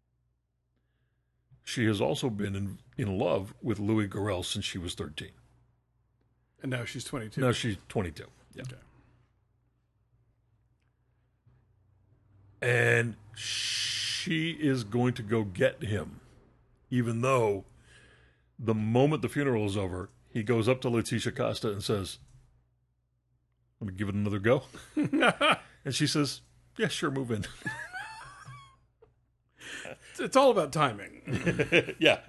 Speaker 1: She has also been in love with Louis Garrel since she was 13.
Speaker 2: And now she's 22.
Speaker 1: Now she's 22. Yeah.
Speaker 2: Okay.
Speaker 1: And she is going to go get him, even though the moment the funeral is over, he goes up to Letitia Casta and says, let me give it another go. And she says, yeah, sure, move in.
Speaker 2: It's all about timing.
Speaker 1: Yeah.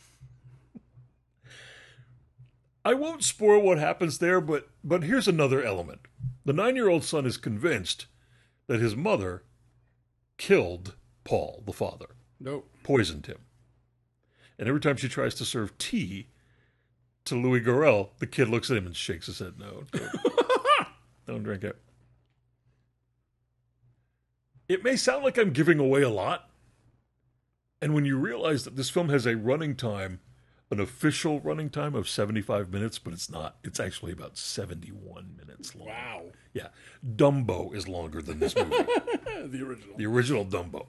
Speaker 1: I won't spoil what happens there, but here's another element. The 9-year-old son is convinced that his mother killed Paul, the father.
Speaker 2: Nope.
Speaker 1: Poisoned him. And every time she tries to serve tea to Louis Garrel, the kid looks at him and shakes his head. No, don't drink it. It may sound like I'm giving away a lot. And when you realize that this film has a running time, an official running time of 75 minutes, but it's not. It's actually about 71 minutes long.
Speaker 2: Wow.
Speaker 1: Yeah. Dumbo is longer than this movie.
Speaker 2: The original.
Speaker 1: The original Dumbo.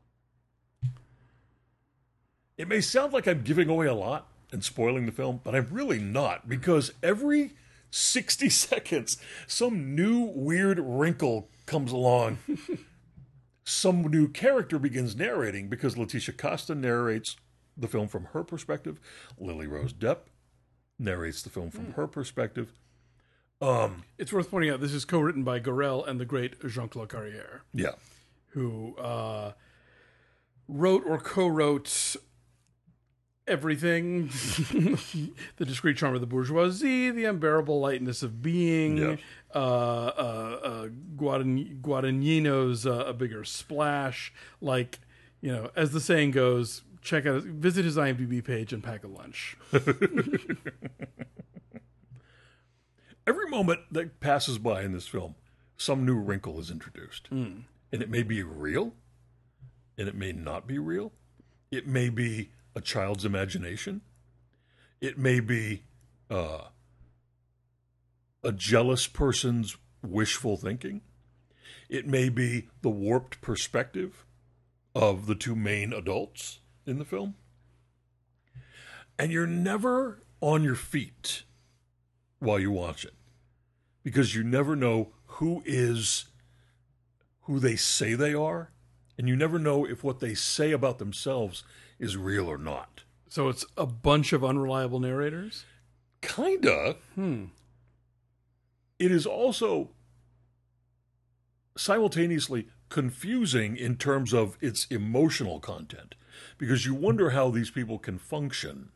Speaker 1: It may sound like I'm giving away a lot and spoiling the film, but I'm really not, because every 60 seconds, some new weird wrinkle comes along. Some new character begins narrating, because Letitia Casta narrates the film from her perspective. Lily Rose Depp narrates the film from her perspective.
Speaker 2: It's worth pointing out this is co-written by Garrel and the great Jean-Claude Carrière,
Speaker 1: Yeah.
Speaker 2: who wrote or co-wrote everything. The Discreet Charm of the Bourgeoisie, The Unbearable Lightness of Being,
Speaker 1: Yeah.
Speaker 2: Guadagnino's A Bigger Splash. Like, you know, as the saying goes, visit his IMDb page and pack a lunch.
Speaker 1: Every moment that passes by in this film, some new wrinkle is introduced. And it may be real, and it may not be real. It may be a child's imagination. It may be a jealous person's wishful thinking. It may be the warped perspective of the two main adults in the film. And you're never on your feet while you watch it, because you never know who they say they are, and you never know if what they say about themselves is real or not.
Speaker 2: So it's a bunch of unreliable narrators?
Speaker 1: Kinda. It is also simultaneously confusing in terms of its emotional content, because you wonder how these people can function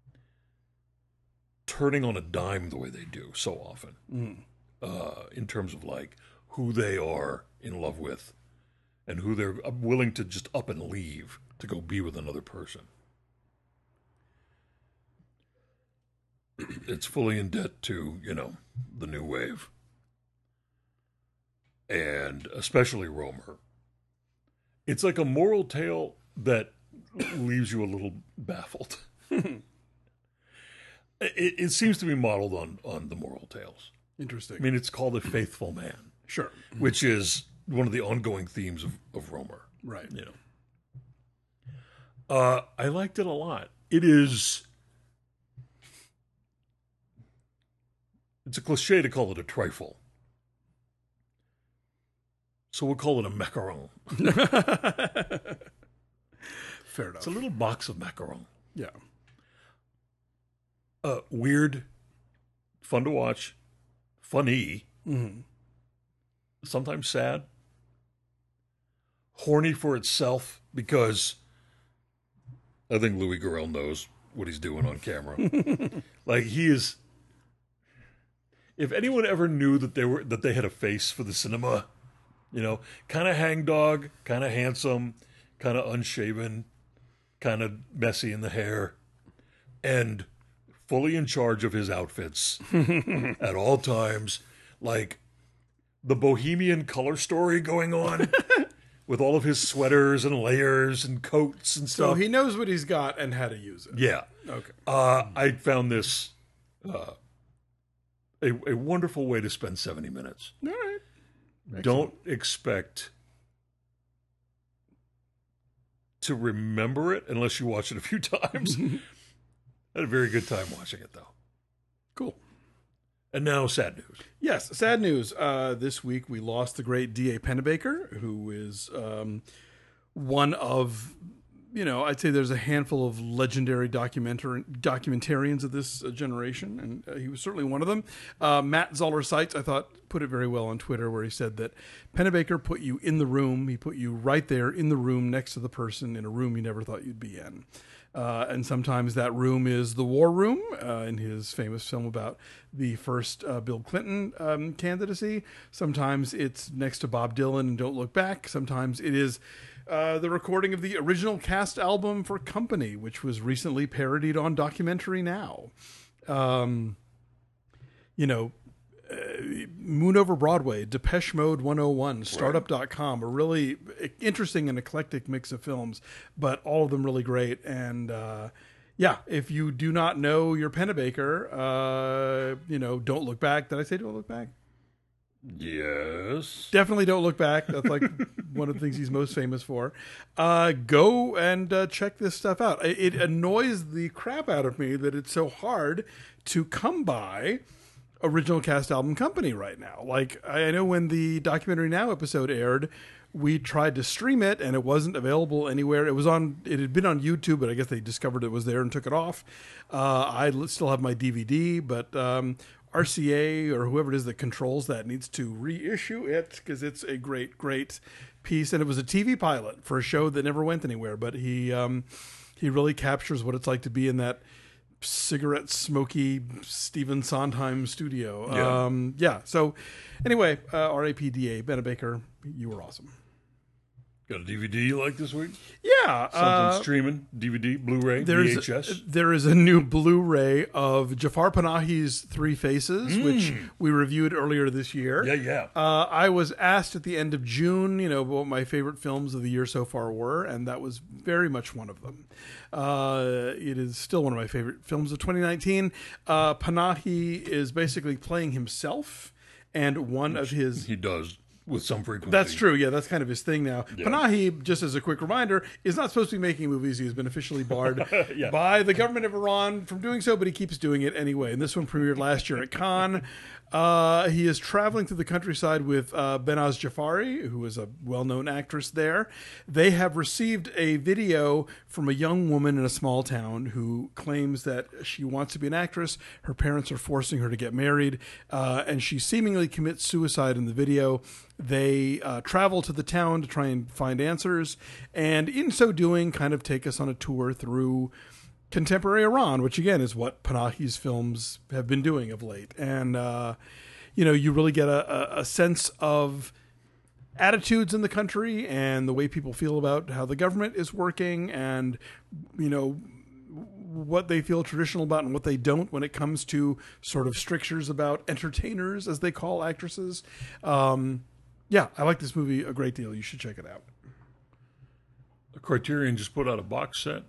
Speaker 1: turning on a dime the way they do so often, in terms of like who they are in love with and who they're willing to just up and leave to go be with another person. It's fully in debt to, the new wave. And especially Romer. It's like a moral tale that leaves you a little baffled. It seems to be modeled on the moral tales.
Speaker 2: Interesting.
Speaker 1: I mean, it's called A Faithful Man.
Speaker 2: Sure.
Speaker 1: Which is one of the ongoing themes of Romer.
Speaker 2: Right.
Speaker 1: I liked it a lot. It's a cliche to call it a trifle. So we'll call it a macaron.
Speaker 2: Fair enough.
Speaker 1: It's a little box of macaron.
Speaker 2: Yeah.
Speaker 1: Weird, fun to watch, funny,
Speaker 2: Mm-hmm.
Speaker 1: sometimes sad. horny for itself because I think Louis Garrel knows what he's doing on camera. Like he is. If anyone ever knew that they had a face for the cinema, kind of hangdog, kind of handsome, kind of unshaven, kind of messy in the hair, and fully in charge of his outfits at all times, like the bohemian color story going on with all of his sweaters and layers and coats and stuff.
Speaker 2: So he knows what he's got and how to use it.
Speaker 1: Yeah.
Speaker 2: Okay.
Speaker 1: I found this a wonderful way to spend 70 minutes.
Speaker 2: All right. Excellent.
Speaker 1: Don't expect to remember it unless you watch it a few times. I had a very good time watching it, though.
Speaker 2: Cool.
Speaker 1: And now, sad news.
Speaker 2: Yes, sad news. This week we lost the great D.A. Pennebaker, who is one of, I'd say there's a handful of legendary documentarians of this generation, and he was certainly one of them. Matt Zoller Seitz, I thought, put it very well on Twitter, where he said that Pennebaker put you in the room. He put you right there in the room next to the person in a room you never thought you'd be in. And sometimes that room is the war room in his famous film about the first Bill Clinton candidacy. Sometimes it's next to Bob Dylan and Don't Look Back. Sometimes it is the recording of the original cast album for Company, which was recently parodied on Documentary Now. Moon Over Broadway, Depeche Mode 101, Startup.com, a really interesting and eclectic mix of films, but all of them really great. And if you do not know your Pennebaker, Don't Look Back. Did I say Don't Look Back?
Speaker 1: Yes.
Speaker 2: Definitely Don't Look Back. That's like one of the things he's most famous for. Go and check this stuff out. It annoys the crap out of me that it's so hard to come by original cast album Company right now. Like, I know when the Documentary Now episode aired, we tried to stream it and it wasn't available anywhere. It had been on YouTube, but I guess they discovered it was there and took it off. I still have my DVD, but RCA or whoever it is that controls that needs to reissue it, because it's a great, great piece. And it was a TV pilot for a show that never went anywhere, but he really captures what it's like to be in that cigarette smoky Stephen Sondheim studio. So anyway, RAPDA, Pennebaker, you were awesome.
Speaker 1: Got a DVD you like this week?
Speaker 2: Yeah.
Speaker 1: Something streaming, DVD, Blu-ray, VHS.
Speaker 2: There is a new Blu-ray of Jafar Panahi's Three Faces, which we reviewed earlier this year.
Speaker 1: Yeah.
Speaker 2: I was asked at the end of June, what my favorite films of the year so far were, and that was very much one of them. It is still one of my favorite films of 2019. Panahi is basically playing himself, and one of his...
Speaker 1: He does. With some frequency.
Speaker 2: That's true. Yeah, that's kind of his thing now. Yeah. Panahi, just as a quick reminder, is not supposed to be making movies. He has been officially barred by the government of Iran from doing so, but he keeps doing it anyway. And this one premiered last year at Cannes. He is traveling through the countryside with Benaz Jafari, who is a well-known actress there. They have received a video from a young woman in a small town who claims that she wants to be an actress. Her parents are forcing her to get married, and she seemingly commits suicide in the video. They travel to the town to try and find answers, and in so doing, kind of take us on a tour through contemporary Iran, which again is what Panahi's films have been doing of late. And, you really get a sense of attitudes in the country and the way people feel about how the government is working and, what they feel traditional about and what they don't when it comes to sort of strictures about entertainers, as they call actresses. I like this movie a great deal. You should check it out.
Speaker 1: The Criterion just put out a box set.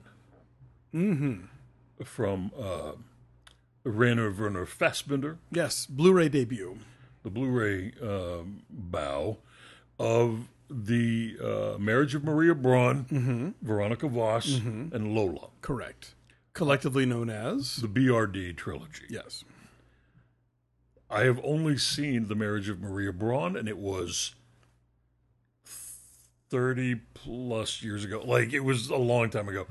Speaker 1: From Rainer Werner Fassbinder.
Speaker 2: Yes, Blu-ray debut.
Speaker 1: The Blu-ray bow of the Marriage of Maria Braun, Veronica Voss, and Lola.
Speaker 2: Correct. Collectively known as?
Speaker 1: The BRD trilogy.
Speaker 2: Yes.
Speaker 1: I have only seen The Marriage of Maria Braun, and it was 30 plus years ago. Like, it was a long time ago.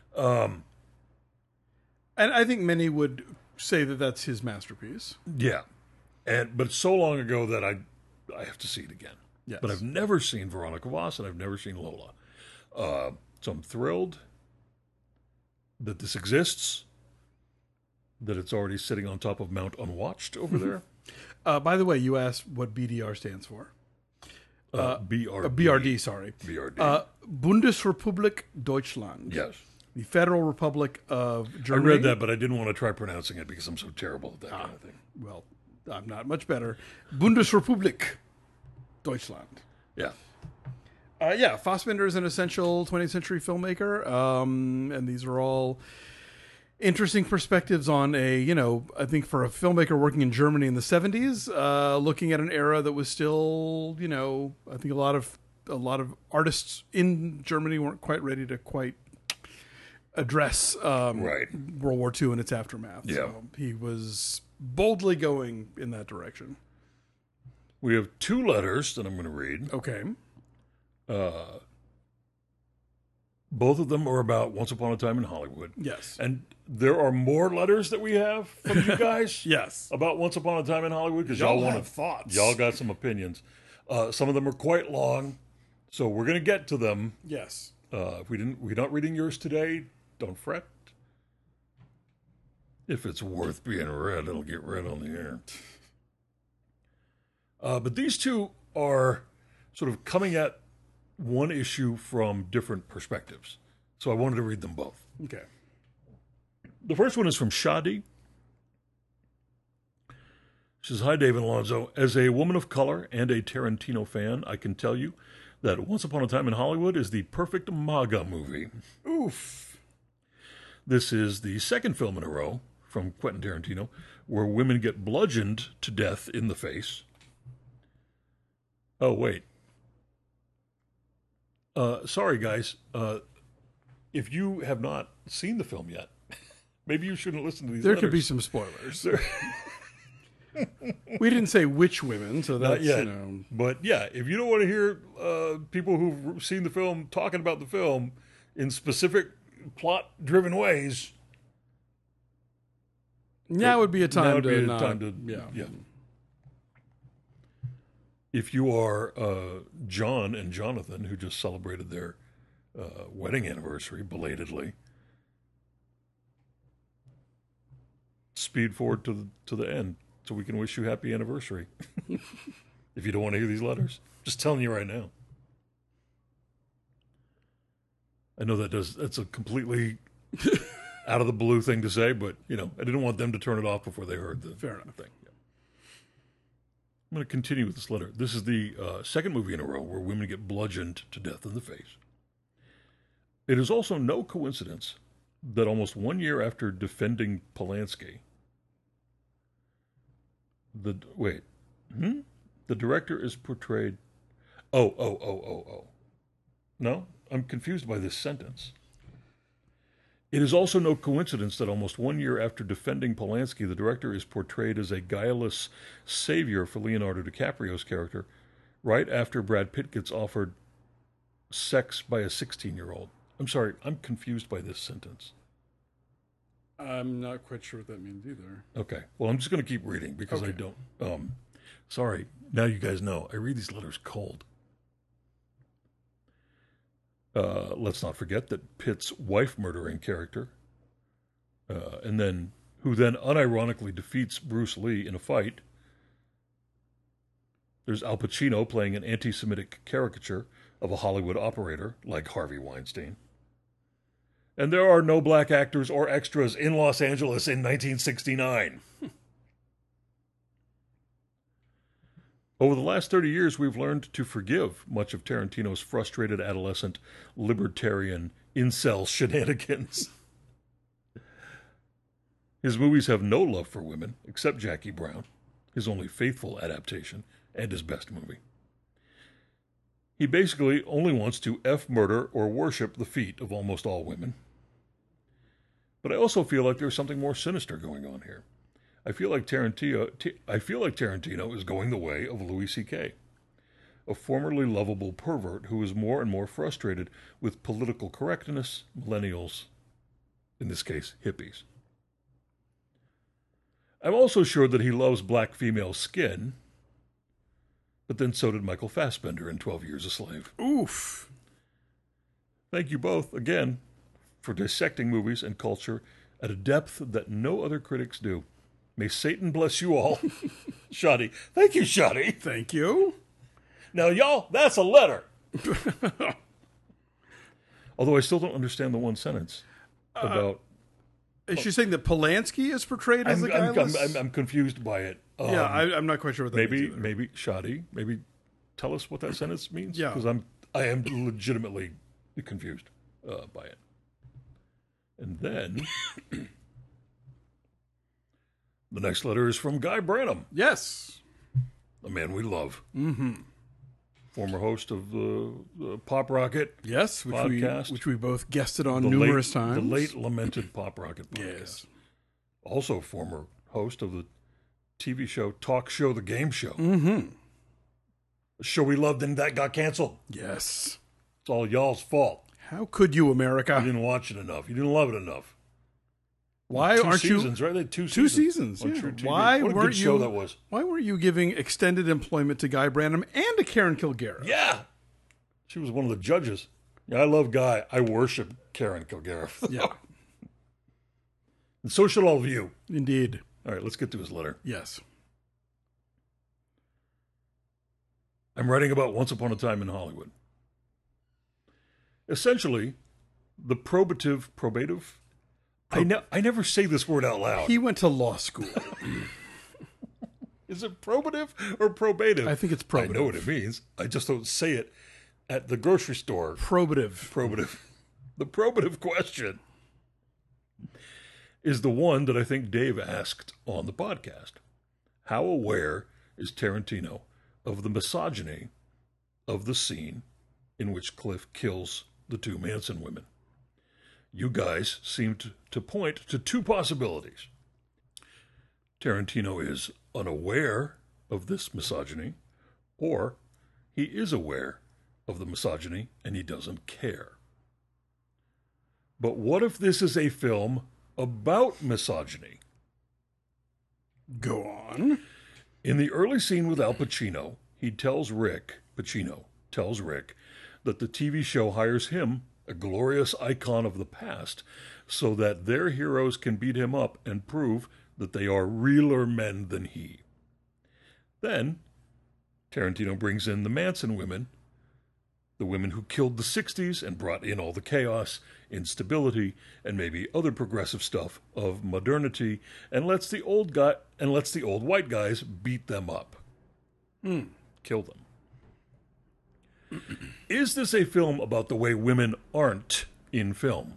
Speaker 2: And I think many would say that that's his masterpiece.
Speaker 1: Yeah. But it's so long ago that I have to see it again.
Speaker 2: Yes.
Speaker 1: But I've never seen Veronica Voss, and I've never seen Lola. So I'm thrilled that this exists, that it's already sitting on top of Mount Unwatched over there.
Speaker 2: By the way, you asked what BDR stands for.
Speaker 1: BRD.
Speaker 2: BRD, sorry.
Speaker 1: BRD.
Speaker 2: Bundesrepublik Deutschland.
Speaker 1: Yes.
Speaker 2: The Federal Republic of Germany.
Speaker 1: I read that, but I didn't want to try pronouncing it because I'm so terrible at that kind of thing.
Speaker 2: Well, I'm not much better. Bundesrepublik Deutschland.
Speaker 1: Yeah.
Speaker 2: Fassbinder is an essential 20th century filmmaker, and these are all interesting perspectives on I think for a filmmaker working in Germany in the 70s, looking at an era that was still, I think a lot of artists in Germany weren't quite ready to quite address World War II and its aftermath.
Speaker 1: Yeah.
Speaker 2: So he was boldly going in that direction.
Speaker 1: We have 2 letters that I'm going to read.
Speaker 2: Okay.
Speaker 1: Both of them are about Once Upon a Time in Hollywood.
Speaker 2: Yes.
Speaker 1: And there are more letters that we have from you guys
Speaker 2: Yes.
Speaker 1: about Once Upon a Time in Hollywood because
Speaker 2: Y'all
Speaker 1: y'all
Speaker 2: have thoughts.
Speaker 1: Y'all got some opinions. Some of them are quite long, so we're going to get to them.
Speaker 2: Yes.
Speaker 1: If we're not reading yours today, don't fret. If it's worth being read, it'll get read on the air. But these 2 are sort of coming at one issue from different perspectives. So I wanted to read them both.
Speaker 2: Okay.
Speaker 1: The first one is from Shadi. She says, "Hi, Dave and Alonzo. As a woman of color and a Tarantino fan, I can tell you that Once Upon a Time in Hollywood is the perfect MAGA movie.
Speaker 2: Oof.
Speaker 1: This is the second film in a row from Quentin Tarantino where women get bludgeoned to death in the face. Oh, wait. Sorry, guys. If you have not seen the film yet, maybe you shouldn't listen to these
Speaker 2: There
Speaker 1: letters.
Speaker 2: could be some spoilers. We didn't say which women, so that's,
Speaker 1: Not yet. But yeah, if you don't want to hear people who've seen the film talking about the film in specific plot-driven ways,
Speaker 2: now would be a time
Speaker 1: to
Speaker 2: yeah.
Speaker 1: If you are John and Jonathan, who just celebrated their wedding anniversary belatedly, speed forward to the end so we can wish you happy anniversary. If you don't want to hear these letters, just telling you right now. I know that's a completely out of the blue thing to say, but I didn't want them to turn it off before they heard the
Speaker 2: Fair enough.
Speaker 1: thing. Yeah. I'm going to continue with this letter. This is the second movie in a row where women get bludgeoned to death in the face. It is also no coincidence that almost 1 year after defending Polanski, the director is portrayed. Oh. No, I'm confused by this sentence. It is also no coincidence that almost 1 year after defending Polanski, the director is portrayed as a guileless savior for Leonardo DiCaprio's character, right after Brad Pitt gets offered sex by a 16-year-old. I'm sorry, I'm confused by this sentence.
Speaker 2: I'm not quite sure what that means either.
Speaker 1: Okay, well, I'm just going to keep reading because I don't. Sorry, now you guys know. I read these letters cold. Let's not forget that Pitt's wife-murdering character, who then unironically defeats Bruce Lee in a fight. There's Al Pacino playing an anti-Semitic caricature of a Hollywood operator like Harvey Weinstein. And there are no black actors or extras in Los Angeles in 1969. Over the last 30 years, we've learned to forgive much of Tarantino's frustrated adolescent, libertarian, incel shenanigans. His movies have no love for women, except Jackie Brown, his only faithful adaptation, and his best movie. He basically only wants to murder or worship the feet of almost all women. But I also feel like there's something more sinister going on here. I feel like Tarantino is going the way of Louis C.K., a formerly lovable pervert who is more and more frustrated with political correctness, millennials, in this case, hippies. I'm also sure that he loves black female skin, But then so did Michael Fassbender in 12 Years a Slave.
Speaker 2: Oof.
Speaker 1: Thank you both, again, for dissecting movies and culture at a depth that no other critics do. May Satan bless you all. Shoddy. Thank you, Shoddy.
Speaker 2: Thank you.
Speaker 1: Now, y'all, that's a letter. Although I still don't understand the one sentence about...
Speaker 2: Is she saying that Polanski is portrayed as a guyless?
Speaker 1: I'm confused by it.
Speaker 2: Yeah, I'm not quite sure what that means either.
Speaker 1: Maybe, Shoddy, maybe tell us what that sentence means?
Speaker 2: Yeah.
Speaker 1: Because I am legitimately confused by it. And then... the next letter is from Guy Branum.
Speaker 2: Yes.
Speaker 1: A man we love. Mm-hmm. Former host of the Pop Rocket podcast.
Speaker 2: Which we both guested on numerous times.
Speaker 1: The late lamented Pop Rocket podcast.
Speaker 2: Yes.
Speaker 1: Also former host of the TV show Talk Show the Game Show.
Speaker 2: Mm-hmm.
Speaker 1: A show we loved and that got canceled.
Speaker 2: Yes.
Speaker 1: It's all y'all's fault.
Speaker 2: How could you, America?
Speaker 1: You didn't watch it enough. You didn't love it enough.
Speaker 2: Why aren't you?
Speaker 1: 2 seasons, right? They had 2
Speaker 2: 2
Speaker 1: seasons.
Speaker 2: seasons. Yeah.
Speaker 1: Why what a good show that was.
Speaker 2: Why weren't you giving extended employment to Guy Branum and to Karen Kilgariff?
Speaker 1: Yeah. She was one of the judges. Yeah, I love Guy. I worship Karen Kilgariff.
Speaker 2: Yeah.
Speaker 1: And so should all of you.
Speaker 2: Indeed.
Speaker 1: All right, let's get to his letter.
Speaker 2: Yes.
Speaker 1: I'm writing about Once Upon a Time in Hollywood. Essentially, the probative... I never say this word out loud.
Speaker 2: He went to law school.
Speaker 1: Is it probative or probative?
Speaker 2: I think it's probative.
Speaker 1: I know what it means. I just don't say it at the grocery store.
Speaker 2: Probative.
Speaker 1: The probative question is the one that I think Dave asked on the podcast. How aware is Tarantino of the misogyny of the scene in which Cliff kills the 2 Manson women? You guys seemed to point to 2 possibilities. Tarantino is unaware of this misogyny, or he is aware of the misogyny and he doesn't care. But what if this is a film about misogyny?
Speaker 2: Go on.
Speaker 1: In the early scene with Al Pacino, Pacino tells Rick that the TV show hires him, a glorious icon of the past, so that their heroes can beat him up and prove that they are realer men than he. Then, Tarantino brings in the Manson women, the women who killed the 60s and brought in all the chaos, instability, and maybe other progressive stuff of modernity, and lets the old white guys beat them up. Kill them. Is this a film about the way women aren't in film?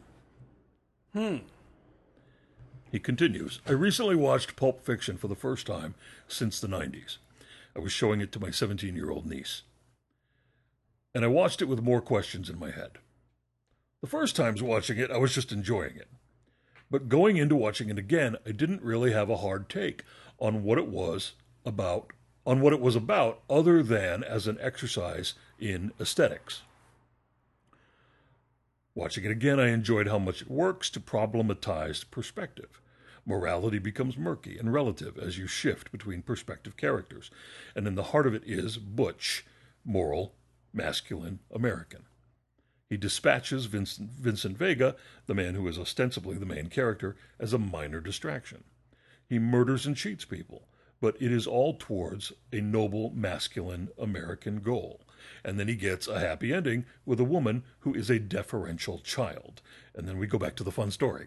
Speaker 1: He continues, I recently watched Pulp Fiction for the first time since the 90s. I was showing it to my 17-year-old niece. And I watched it with more questions in my head. The first times watching it, I was just enjoying it. But going into watching it again, I didn't really have a hard take on what it was about, other than as an exercise in aesthetics. Watching it again, I enjoyed how much it works to problematize perspective. Morality becomes murky and relative as you shift between perspective characters. And in the heart of it is Butch, moral, masculine American. He dispatches Vincent Vega, the man who is ostensibly the main character, as a minor distraction. He murders and cheats people, but it is all towards a noble, masculine American goal. And then he gets a happy ending with a woman who is a deferential child. And then we go back to the fun story.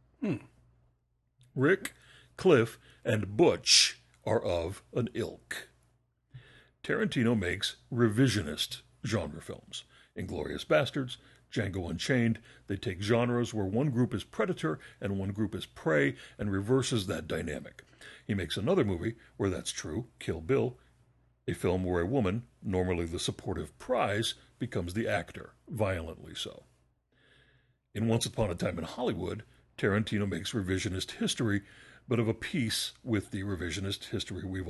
Speaker 1: Rick, Cliff, and Butch are of an ilk. Tarantino makes revisionist genre films. Inglourious Bastards, Django Unchained, they take genres where one group is predator and one group is prey and reverses that dynamic. He makes another movie where that's true, Kill Bill, a film where a woman, normally the supportive prize, becomes the actor, violently so. In Once Upon a Time in Hollywood, Tarantino makes revisionist history, but of a piece with the revisionist history we've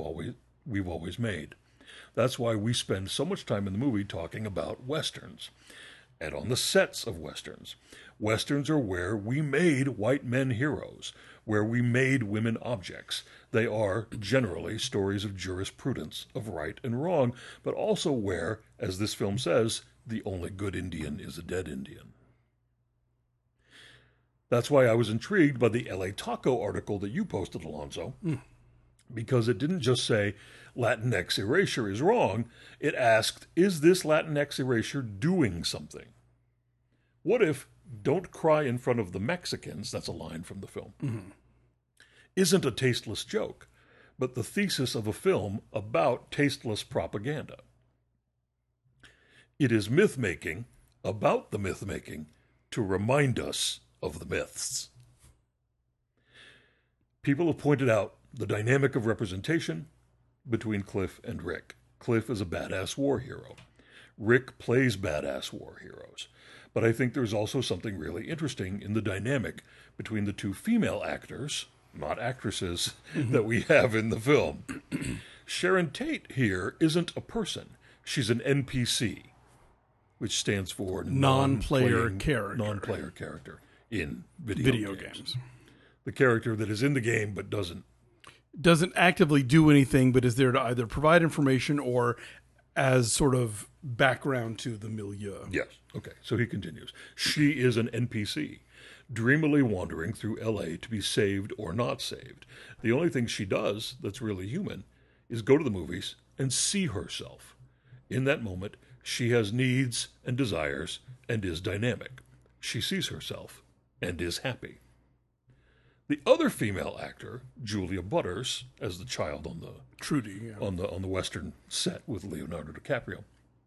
Speaker 1: always made. That's why we spend so much time in the movie talking about Westerns. and on the sets of Westerns. Westerns are where we made white men heroes, where we made women objects. They are generally stories of jurisprudence, of right and wrong, but also where, as this film says, the only good Indian is a dead Indian. That's why I was intrigued by the LA Taco article that you posted, Alonzo, because it didn't just say Latinx erasure is wrong. It asked, is this Latinx erasure doing something? What if "Don't cry in front of the Mexicans," that's a line from the film, isn't a tasteless joke, but the thesis of a film about tasteless propaganda? It is myth-making about the myth-making to remind us of the myths. People have pointed out the dynamic of representation between Cliff and Rick. Cliff is a badass war hero. Rick plays badass war heroes. But I think there's also something really interesting in the dynamic between the two female actors, not actresses, that we have in the film. Sharon Tate here isn't a person. She's an NPC, which stands for
Speaker 2: non-player character.
Speaker 1: Non-player character in video games. The character that is in the game but doesn't
Speaker 2: actively do anything, but is there to either provide information or as sort of background to the milieu.
Speaker 1: Yes. Okay. So he continues. She is an NPC, dreamily wandering through L.A. to be saved or not saved. The only thing she does that's really human is go to the movies and see herself. In that moment, she has needs and desires and is dynamic. She sees herself and is happy. The other female actor, Julia Butters, as the child on the
Speaker 2: Trudy, yeah.
Speaker 1: on the Western set with Leonardo DiCaprio,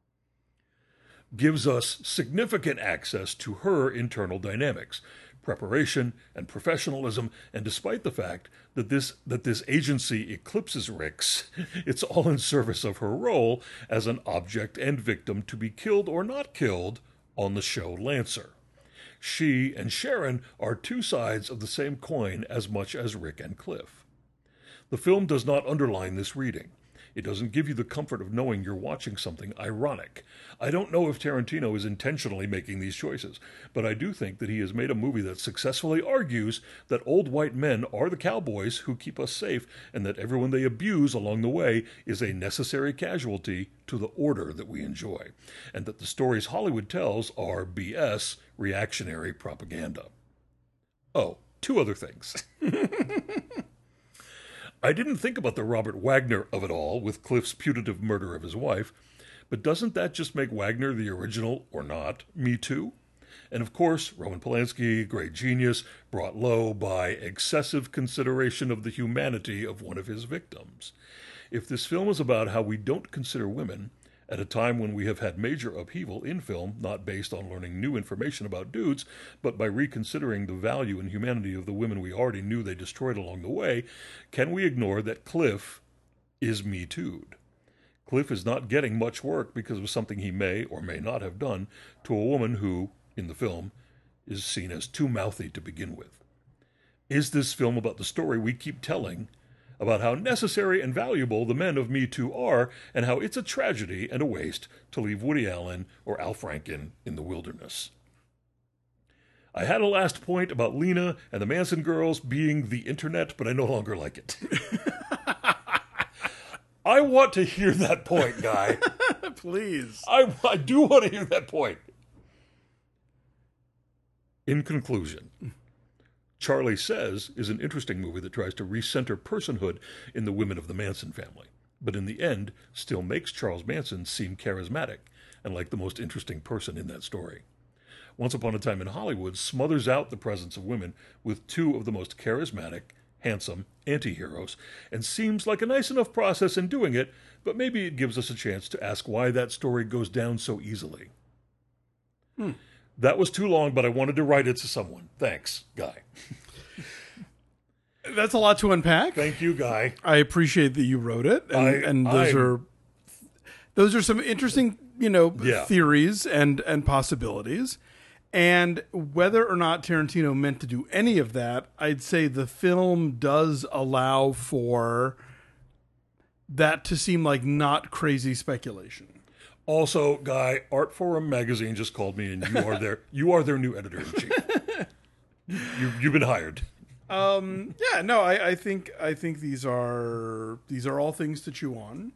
Speaker 1: gives us significant access to her internal dynamics, preparation and professionalism, and despite the fact that this agency eclipses Rick's, it's all in service of her role as an object and victim to be killed or not killed on the show Lancer. She and Sharon are two sides of the same coin as much as Rick and Cliff. The film does not underline this reading. It doesn't give you the comfort of knowing you're watching something ironic. I don't know if Tarantino is intentionally making these choices, but I do think that he has made a movie that successfully argues that old white men are the cowboys who keep us safe, and that everyone they abuse along the way is a necessary casualty to the order that we enjoy, and that the stories Hollywood tells are BS, reactionary propaganda. Oh, two other things. I didn't think about the Robert Wagner of it all with Cliff's putative murder of his wife, but doesn't that just make Wagner the original, or not, Me Too? And of course, Roman Polanski, great genius, brought low by excessive consideration of the humanity of one of his victims. If this film is about how we don't consider women, at a time when we have had major upheaval in film, not based on learning new information about dudes, but by reconsidering the value and humanity of the women we already knew they destroyed along the way, can we ignore that Cliff is Me Too'd? Cliff is not getting much work because of something he may or may not have done to a woman who, in the film, is seen as too mouthy to begin with. Is this film about the story we keep telling about how necessary and valuable the men of Me Too are, and how it's a tragedy and a waste to leave Woody Allen or Al Franken in the wilderness? I had a last point about Lena and the Manson girls being the internet, but I no longer like it. I want to hear that point, Guy.
Speaker 2: Please.
Speaker 1: I do want to hear that point. In conclusion, Charlie Says is an interesting movie that tries to recenter personhood in the women of the Manson family, but in the end still makes Charles Manson seem charismatic and like the most interesting person in that story. Once Upon a Time in Hollywood smothers out the presence of women with two of the most charismatic, handsome anti-heroes, and seems like a nice enough process in doing it, but maybe it gives us a chance to ask why that story goes down so easily. That was too long, but I wanted to write it to someone. Thanks, Guy.
Speaker 2: That's a lot to unpack.
Speaker 1: Thank you, Guy.
Speaker 2: I appreciate that you wrote it, and those are some interesting, theories and possibilities. And whether or not Tarantino meant to do any of that, I'd say the film does allow for that to seem like not crazy speculation.
Speaker 1: Also, Guy, Art Forum magazine just called me, and you are their new editor in chief. You've been hired.
Speaker 2: Yeah, no, I think these are all things to chew on.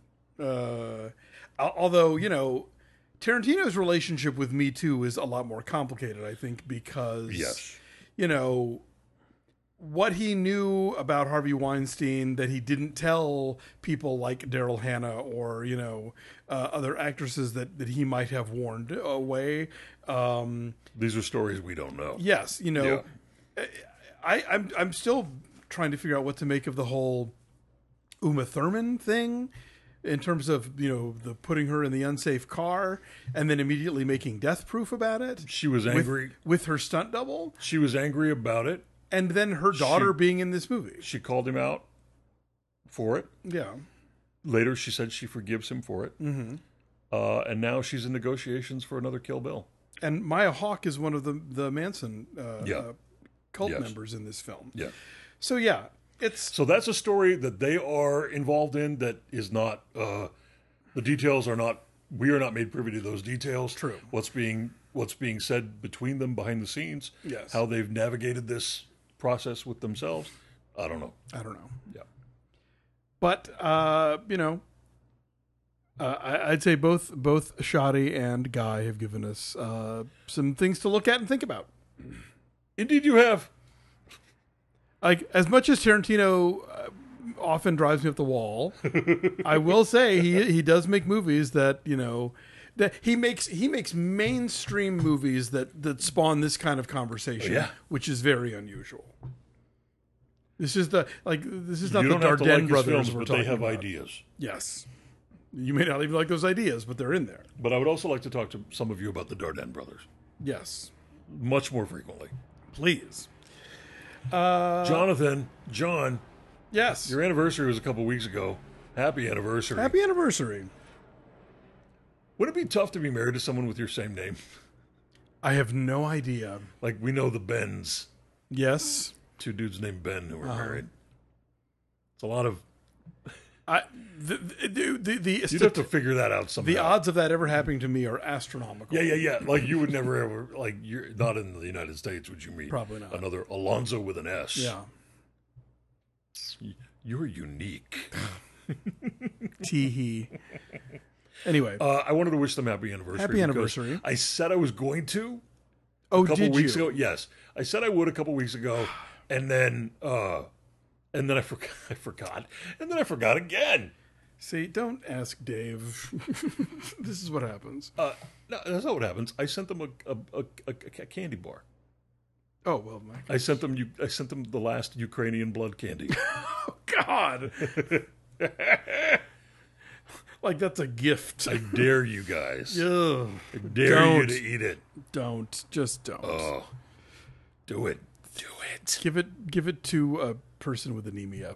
Speaker 2: Although, you know, Tarantino's relationship with Me Too is a lot more complicated, I think, because
Speaker 1: Yes.
Speaker 2: you know, what he knew about Harvey Weinstein that he didn't tell people like Daryl Hannah or, you know, other actresses that he might have warned away.
Speaker 1: These are stories we don't know.
Speaker 2: Yes, you know, I'm still trying to figure out what to make of the whole Uma Thurman thing, in terms of, you know, the putting her in the unsafe car and then immediately making death proof about it.
Speaker 1: She was angry
Speaker 2: with her stunt double.
Speaker 1: She was angry about it.
Speaker 2: And then her daughter being in this movie.
Speaker 1: She called him out for it.
Speaker 2: Yeah.
Speaker 1: Later, she said she forgives him for it.
Speaker 2: Mm-hmm.
Speaker 1: And now she's in negotiations for another Kill Bill.
Speaker 2: And Maya Hawke is one of the Manson cult
Speaker 1: Yes.
Speaker 2: members in this film.
Speaker 1: Yeah.
Speaker 2: So, yeah.
Speaker 1: So that's a story that they are involved in that is not, the details are not, we are not made privy to those details.
Speaker 2: True.
Speaker 1: What's being said between them behind the scenes.
Speaker 2: Yes.
Speaker 1: How they've navigated this process with themselves. I don't know. Yeah.
Speaker 2: But, you know, I'd say both Shadi and Guy have given us some things to look at and think about.
Speaker 1: Indeed you have.
Speaker 2: Like, as much as Tarantino often drives me up the wall, I will say he does make movies that, you know, that he makes mainstream movies that spawn this kind of conversation, which is very unusual. This is not the Dardenne brothers
Speaker 1: films,
Speaker 2: we're
Speaker 1: but
Speaker 2: talking
Speaker 1: they have
Speaker 2: about.
Speaker 1: ideas.
Speaker 2: Yes. You may not even like those ideas, but they're in there.
Speaker 1: But I would also like to talk to some of you about the Dardenne brothers.
Speaker 2: Yes.
Speaker 1: Much more frequently.
Speaker 2: Please.
Speaker 1: John.
Speaker 2: Yes.
Speaker 1: Your anniversary was a couple weeks ago. Happy anniversary.
Speaker 2: Happy anniversary.
Speaker 1: Would it be tough to be married to someone with your same name?
Speaker 2: I have no idea.
Speaker 1: Like, we know the Bens.
Speaker 2: Yes.
Speaker 1: Two dudes named Ben who are married. It's a lot of... You'd have to figure that out somehow.
Speaker 2: The odds of that ever happening to me are astronomical.
Speaker 1: Yeah. Like, you would never ever... Like, you're not in the United States, would you meet
Speaker 2: Probably not.
Speaker 1: another Alonzo with an S?
Speaker 2: Yeah.
Speaker 1: You're unique.
Speaker 2: Tee-hee. Anyway.
Speaker 1: I wanted to wish them happy anniversary.
Speaker 2: Happy anniversary.
Speaker 1: I said I was going to.
Speaker 2: Oh,
Speaker 1: a couple
Speaker 2: did
Speaker 1: weeks
Speaker 2: you?
Speaker 1: ago. Yes. I said I would a couple weeks ago, and then I forgot. And then I forgot again.
Speaker 2: See, don't ask Dave. This is what happens.
Speaker 1: No, that's not what happens. I sent them a candy bar.
Speaker 2: Oh, well,
Speaker 1: I sent them the last Ukrainian blood candy.
Speaker 2: Oh, God. Like, that's a gift.
Speaker 1: I dare you guys.
Speaker 2: Ugh.
Speaker 1: I dare you to eat it.
Speaker 2: Don't. Just don't.
Speaker 1: Oh, do it. Do it.
Speaker 2: Give it to a person with anemia.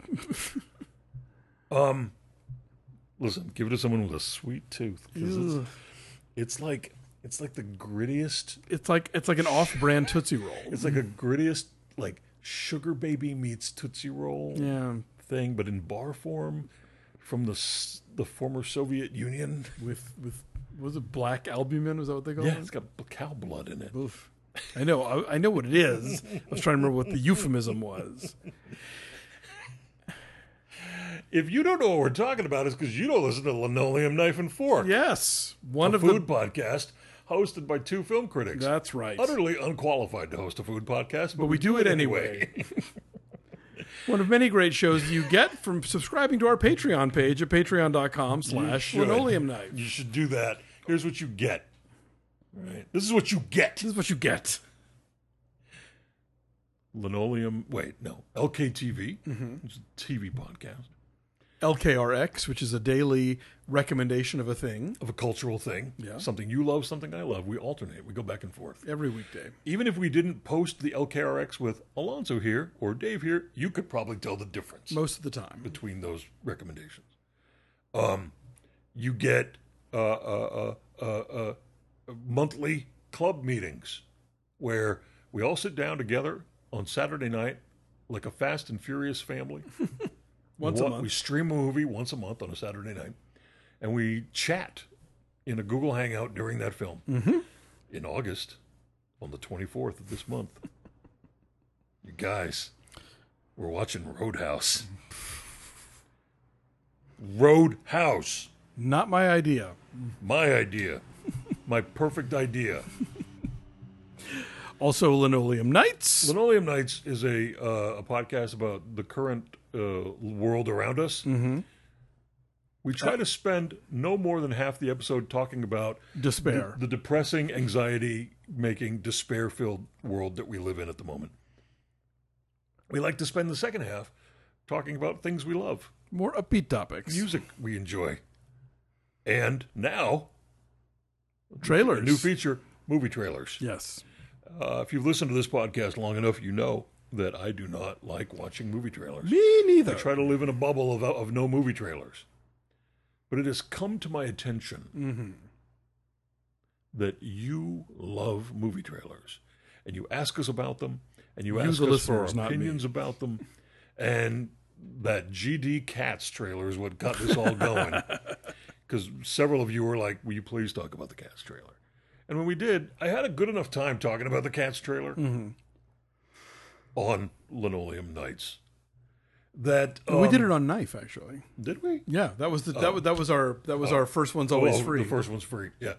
Speaker 1: Listen, give it to someone with a sweet tooth. It's like the grittiest.
Speaker 2: It's like an off-brand Tootsie Roll.
Speaker 1: It's like a grittiest, like Sugar Baby meets Tootsie Roll thing, but in bar form from the former Soviet Union.
Speaker 2: With was it black albumin? Was that what they call it?
Speaker 1: Yeah, it's got cow blood in it.
Speaker 2: Oof. I know what it is. I was trying to remember what the euphemism was.
Speaker 1: If you don't know what we're talking about, it's because you don't listen to Linoleum Knife and Fork.
Speaker 2: Yes,
Speaker 1: a food podcast hosted by two film critics.
Speaker 2: That's right.
Speaker 1: Utterly unqualified to host a food podcast,
Speaker 2: but we do it anyway. One of many great shows you get from subscribing to our Patreon page at patreon.com/linoleumknife.
Speaker 1: You should do that. Here's what you get. Right. This is what you get.
Speaker 2: This is what you get.
Speaker 1: LKTV, which is a TV podcast.
Speaker 2: LKRX, which is a daily recommendation of a thing.
Speaker 1: Of a cultural thing.
Speaker 2: Yeah.
Speaker 1: Something you love, something I love. We alternate. We go back and forth.
Speaker 2: Every weekday.
Speaker 1: Even if we didn't post the LKRX with Alonzo here or Dave here, you could probably tell the difference.
Speaker 2: Most of the time.
Speaker 1: Between those recommendations. You get monthly club meetings where we all sit down together on Saturday night like a Fast and Furious family.
Speaker 2: Once a month.
Speaker 1: We stream a movie once a month on a Saturday night, and we chat in a Google Hangout during that film in August on the 24th of this month. You guys, we're watching Roadhouse. Roadhouse.
Speaker 2: Not my idea.
Speaker 1: My idea. My perfect idea.
Speaker 2: Also, Linoleum Nights.
Speaker 1: Linoleum Nights is a podcast about the current world around us.
Speaker 2: Mm-hmm.
Speaker 1: We try to spend no more than half the episode talking about
Speaker 2: Despair.
Speaker 1: the depressing, anxiety-making, despair-filled world that we live in at the moment. We like to spend the second half talking about things we love.
Speaker 2: More upbeat topics.
Speaker 1: Music we enjoy. And now,
Speaker 2: Trailers.
Speaker 1: a new feature, movie trailers.
Speaker 2: Yes.
Speaker 1: If you've listened to this podcast long enough, you know that I do not like watching movie trailers.
Speaker 2: Me neither.
Speaker 1: I try to live in a bubble of no movie trailers. But it has come to my attention that you love movie trailers. And you ask us about them, and you ask us for our opinions about them. And that GD Cats trailer is what got this all going. Because several of you were like, will you please talk about the Cats trailer? And when we did, I had a good enough time talking about the Cats trailer on Linoleum Nights. That
Speaker 2: we did it on Knife, actually.
Speaker 1: Did we?
Speaker 2: Yeah, that was the that was our first one's always free.
Speaker 1: The first one's free. Yeah.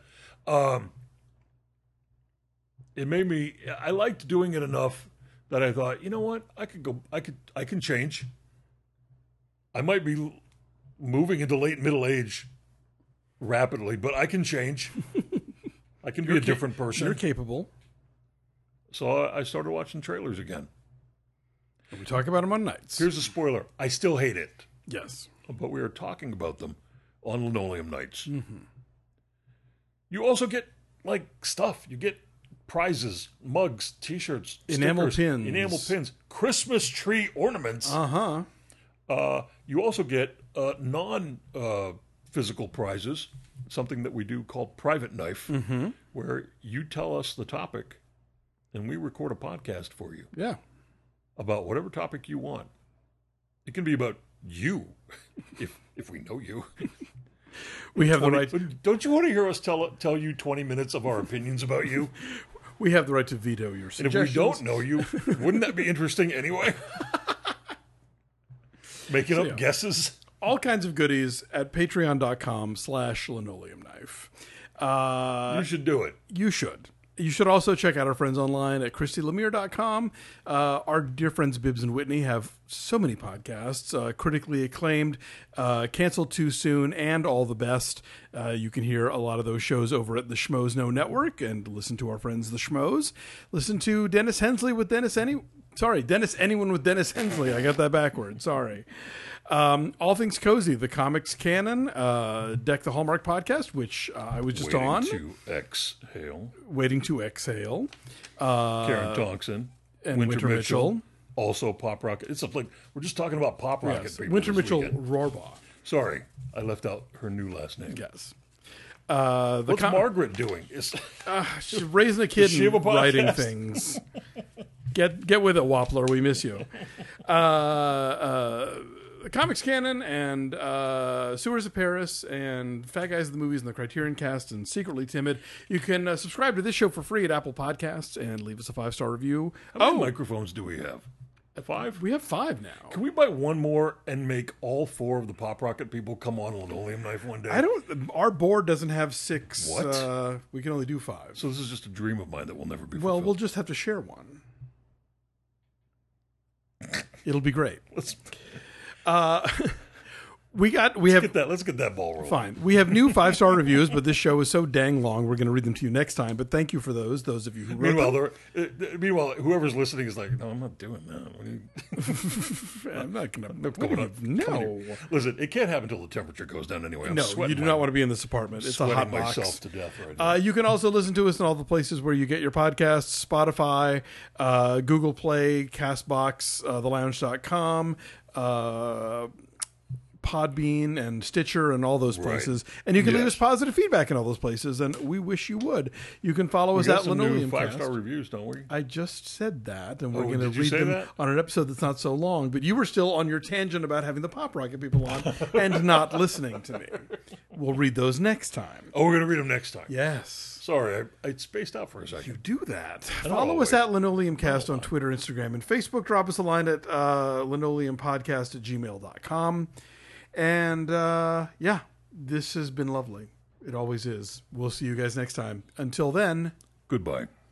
Speaker 1: It made me. I liked doing it enough that I thought, you know what, I can change. I might be moving into late middle age rapidly, but I can change. I can be a different person.
Speaker 2: You're capable.
Speaker 1: So I started watching trailers again.
Speaker 2: And we talk about them on Nights.
Speaker 1: Here's a spoiler. I still hate it.
Speaker 2: Yes.
Speaker 1: But we are talking about them on Linoleum Nights. You also get, like, stuff. You get prizes, mugs, T-shirts,
Speaker 2: enamel
Speaker 1: pins, Christmas tree ornaments. You also get non-physical prizes, something that we do called Private Knife, where you tell us the topic, and we record a podcast for you.
Speaker 2: Yeah.
Speaker 1: About whatever topic you want. It can be about you, if we know you.
Speaker 2: We have the right.
Speaker 1: Don't you want to hear us tell you 20 minutes of our opinions about you?
Speaker 2: We have the right to veto your suggestions.
Speaker 1: And if we don't know you, wouldn't that be interesting anyway? Making up guesses.
Speaker 2: All kinds of goodies at patreon.com/linoleumknife.
Speaker 1: You should do it.
Speaker 2: You should. You should also check out our friends online at ChristyLemire.com. Our dear friends Bibbs and Whitney have so many podcasts, critically acclaimed, Canceled Too Soon, and All the Best. You can hear a lot of those shows over at the Schmoes Know Network and listen to our friends the Schmoes. Listen to Dennis Hensley with Dennis Anyone with Dennis Hensley. I got that backwards. Sorry. All Things Cozy, the comics canon, Deck the Hallmark podcast, which I was just on. Waiting to Exhale.
Speaker 1: Karen Thompson.
Speaker 2: And Winter Mitchell.
Speaker 1: Also Pop Rocket. It's like we're just talking about Pop Rocket people.
Speaker 2: Winter Mitchell Rohrbaugh.
Speaker 1: Sorry, I left out her new last name.
Speaker 2: Yes.
Speaker 1: What's Margaret doing?
Speaker 2: She's raising a kid and writing things. Get with it, Wappler. We miss you. The Comics Canon and Sewers of Paris and Fat Guys of the Movies and the Criterion Cast and Secretly Timid. You can subscribe to this show for free at Apple Podcasts and leave us a 5-star review.
Speaker 1: How many microphones do we have? 5?
Speaker 2: We have 5 now.
Speaker 1: Can we buy one more and make all 4 of the Pop Rocket people come on Linoleum Knife one day?
Speaker 2: Our board doesn't have 6.
Speaker 1: What?
Speaker 2: We can only do 5.
Speaker 1: So this is just a dream of mine that will never be fulfilled.
Speaker 2: Well, we'll just have to share one. It'll be great.
Speaker 1: Let's get that ball rolling.
Speaker 2: Fine. We have new 5-star reviews, but this show is so dang long, we're going to read them to you next time. But thank you for those of you who wrote
Speaker 1: Meanwhile, whoever's listening is like, no, I'm not doing that.
Speaker 2: I'm not going to. No.
Speaker 1: Listen, it can't happen until the temperature goes down anyway.
Speaker 2: No, you do not want to be in this apartment. It's a hot box.
Speaker 1: Myself to death right now.
Speaker 2: You can also listen to us in all the places where you get your podcasts: Spotify, Google Play, Castbox, thelounge.com, Podbean and Stitcher and all those places. Right. And you can leave us positive feedback in all those places, and we wish you would. You can follow us at Linoleum Cast.
Speaker 1: 5-star reviews, don't we?
Speaker 2: I just said that, and we're going to read them on an episode that's not so long, but you were still on your tangent about having the Pop Rocket people on and not listening to me. We'll read those next time.
Speaker 1: Oh, we're going to read them next time.
Speaker 2: Yes.
Speaker 1: Sorry, I spaced out for a second.
Speaker 2: You do that. Follow us at LinoleumCast on Twitter, Instagram, and Facebook. Drop us a line at linoleumpodcast@gmail.com. And yeah, this has been lovely. It always is. We'll see you guys next time. Until then,
Speaker 1: goodbye.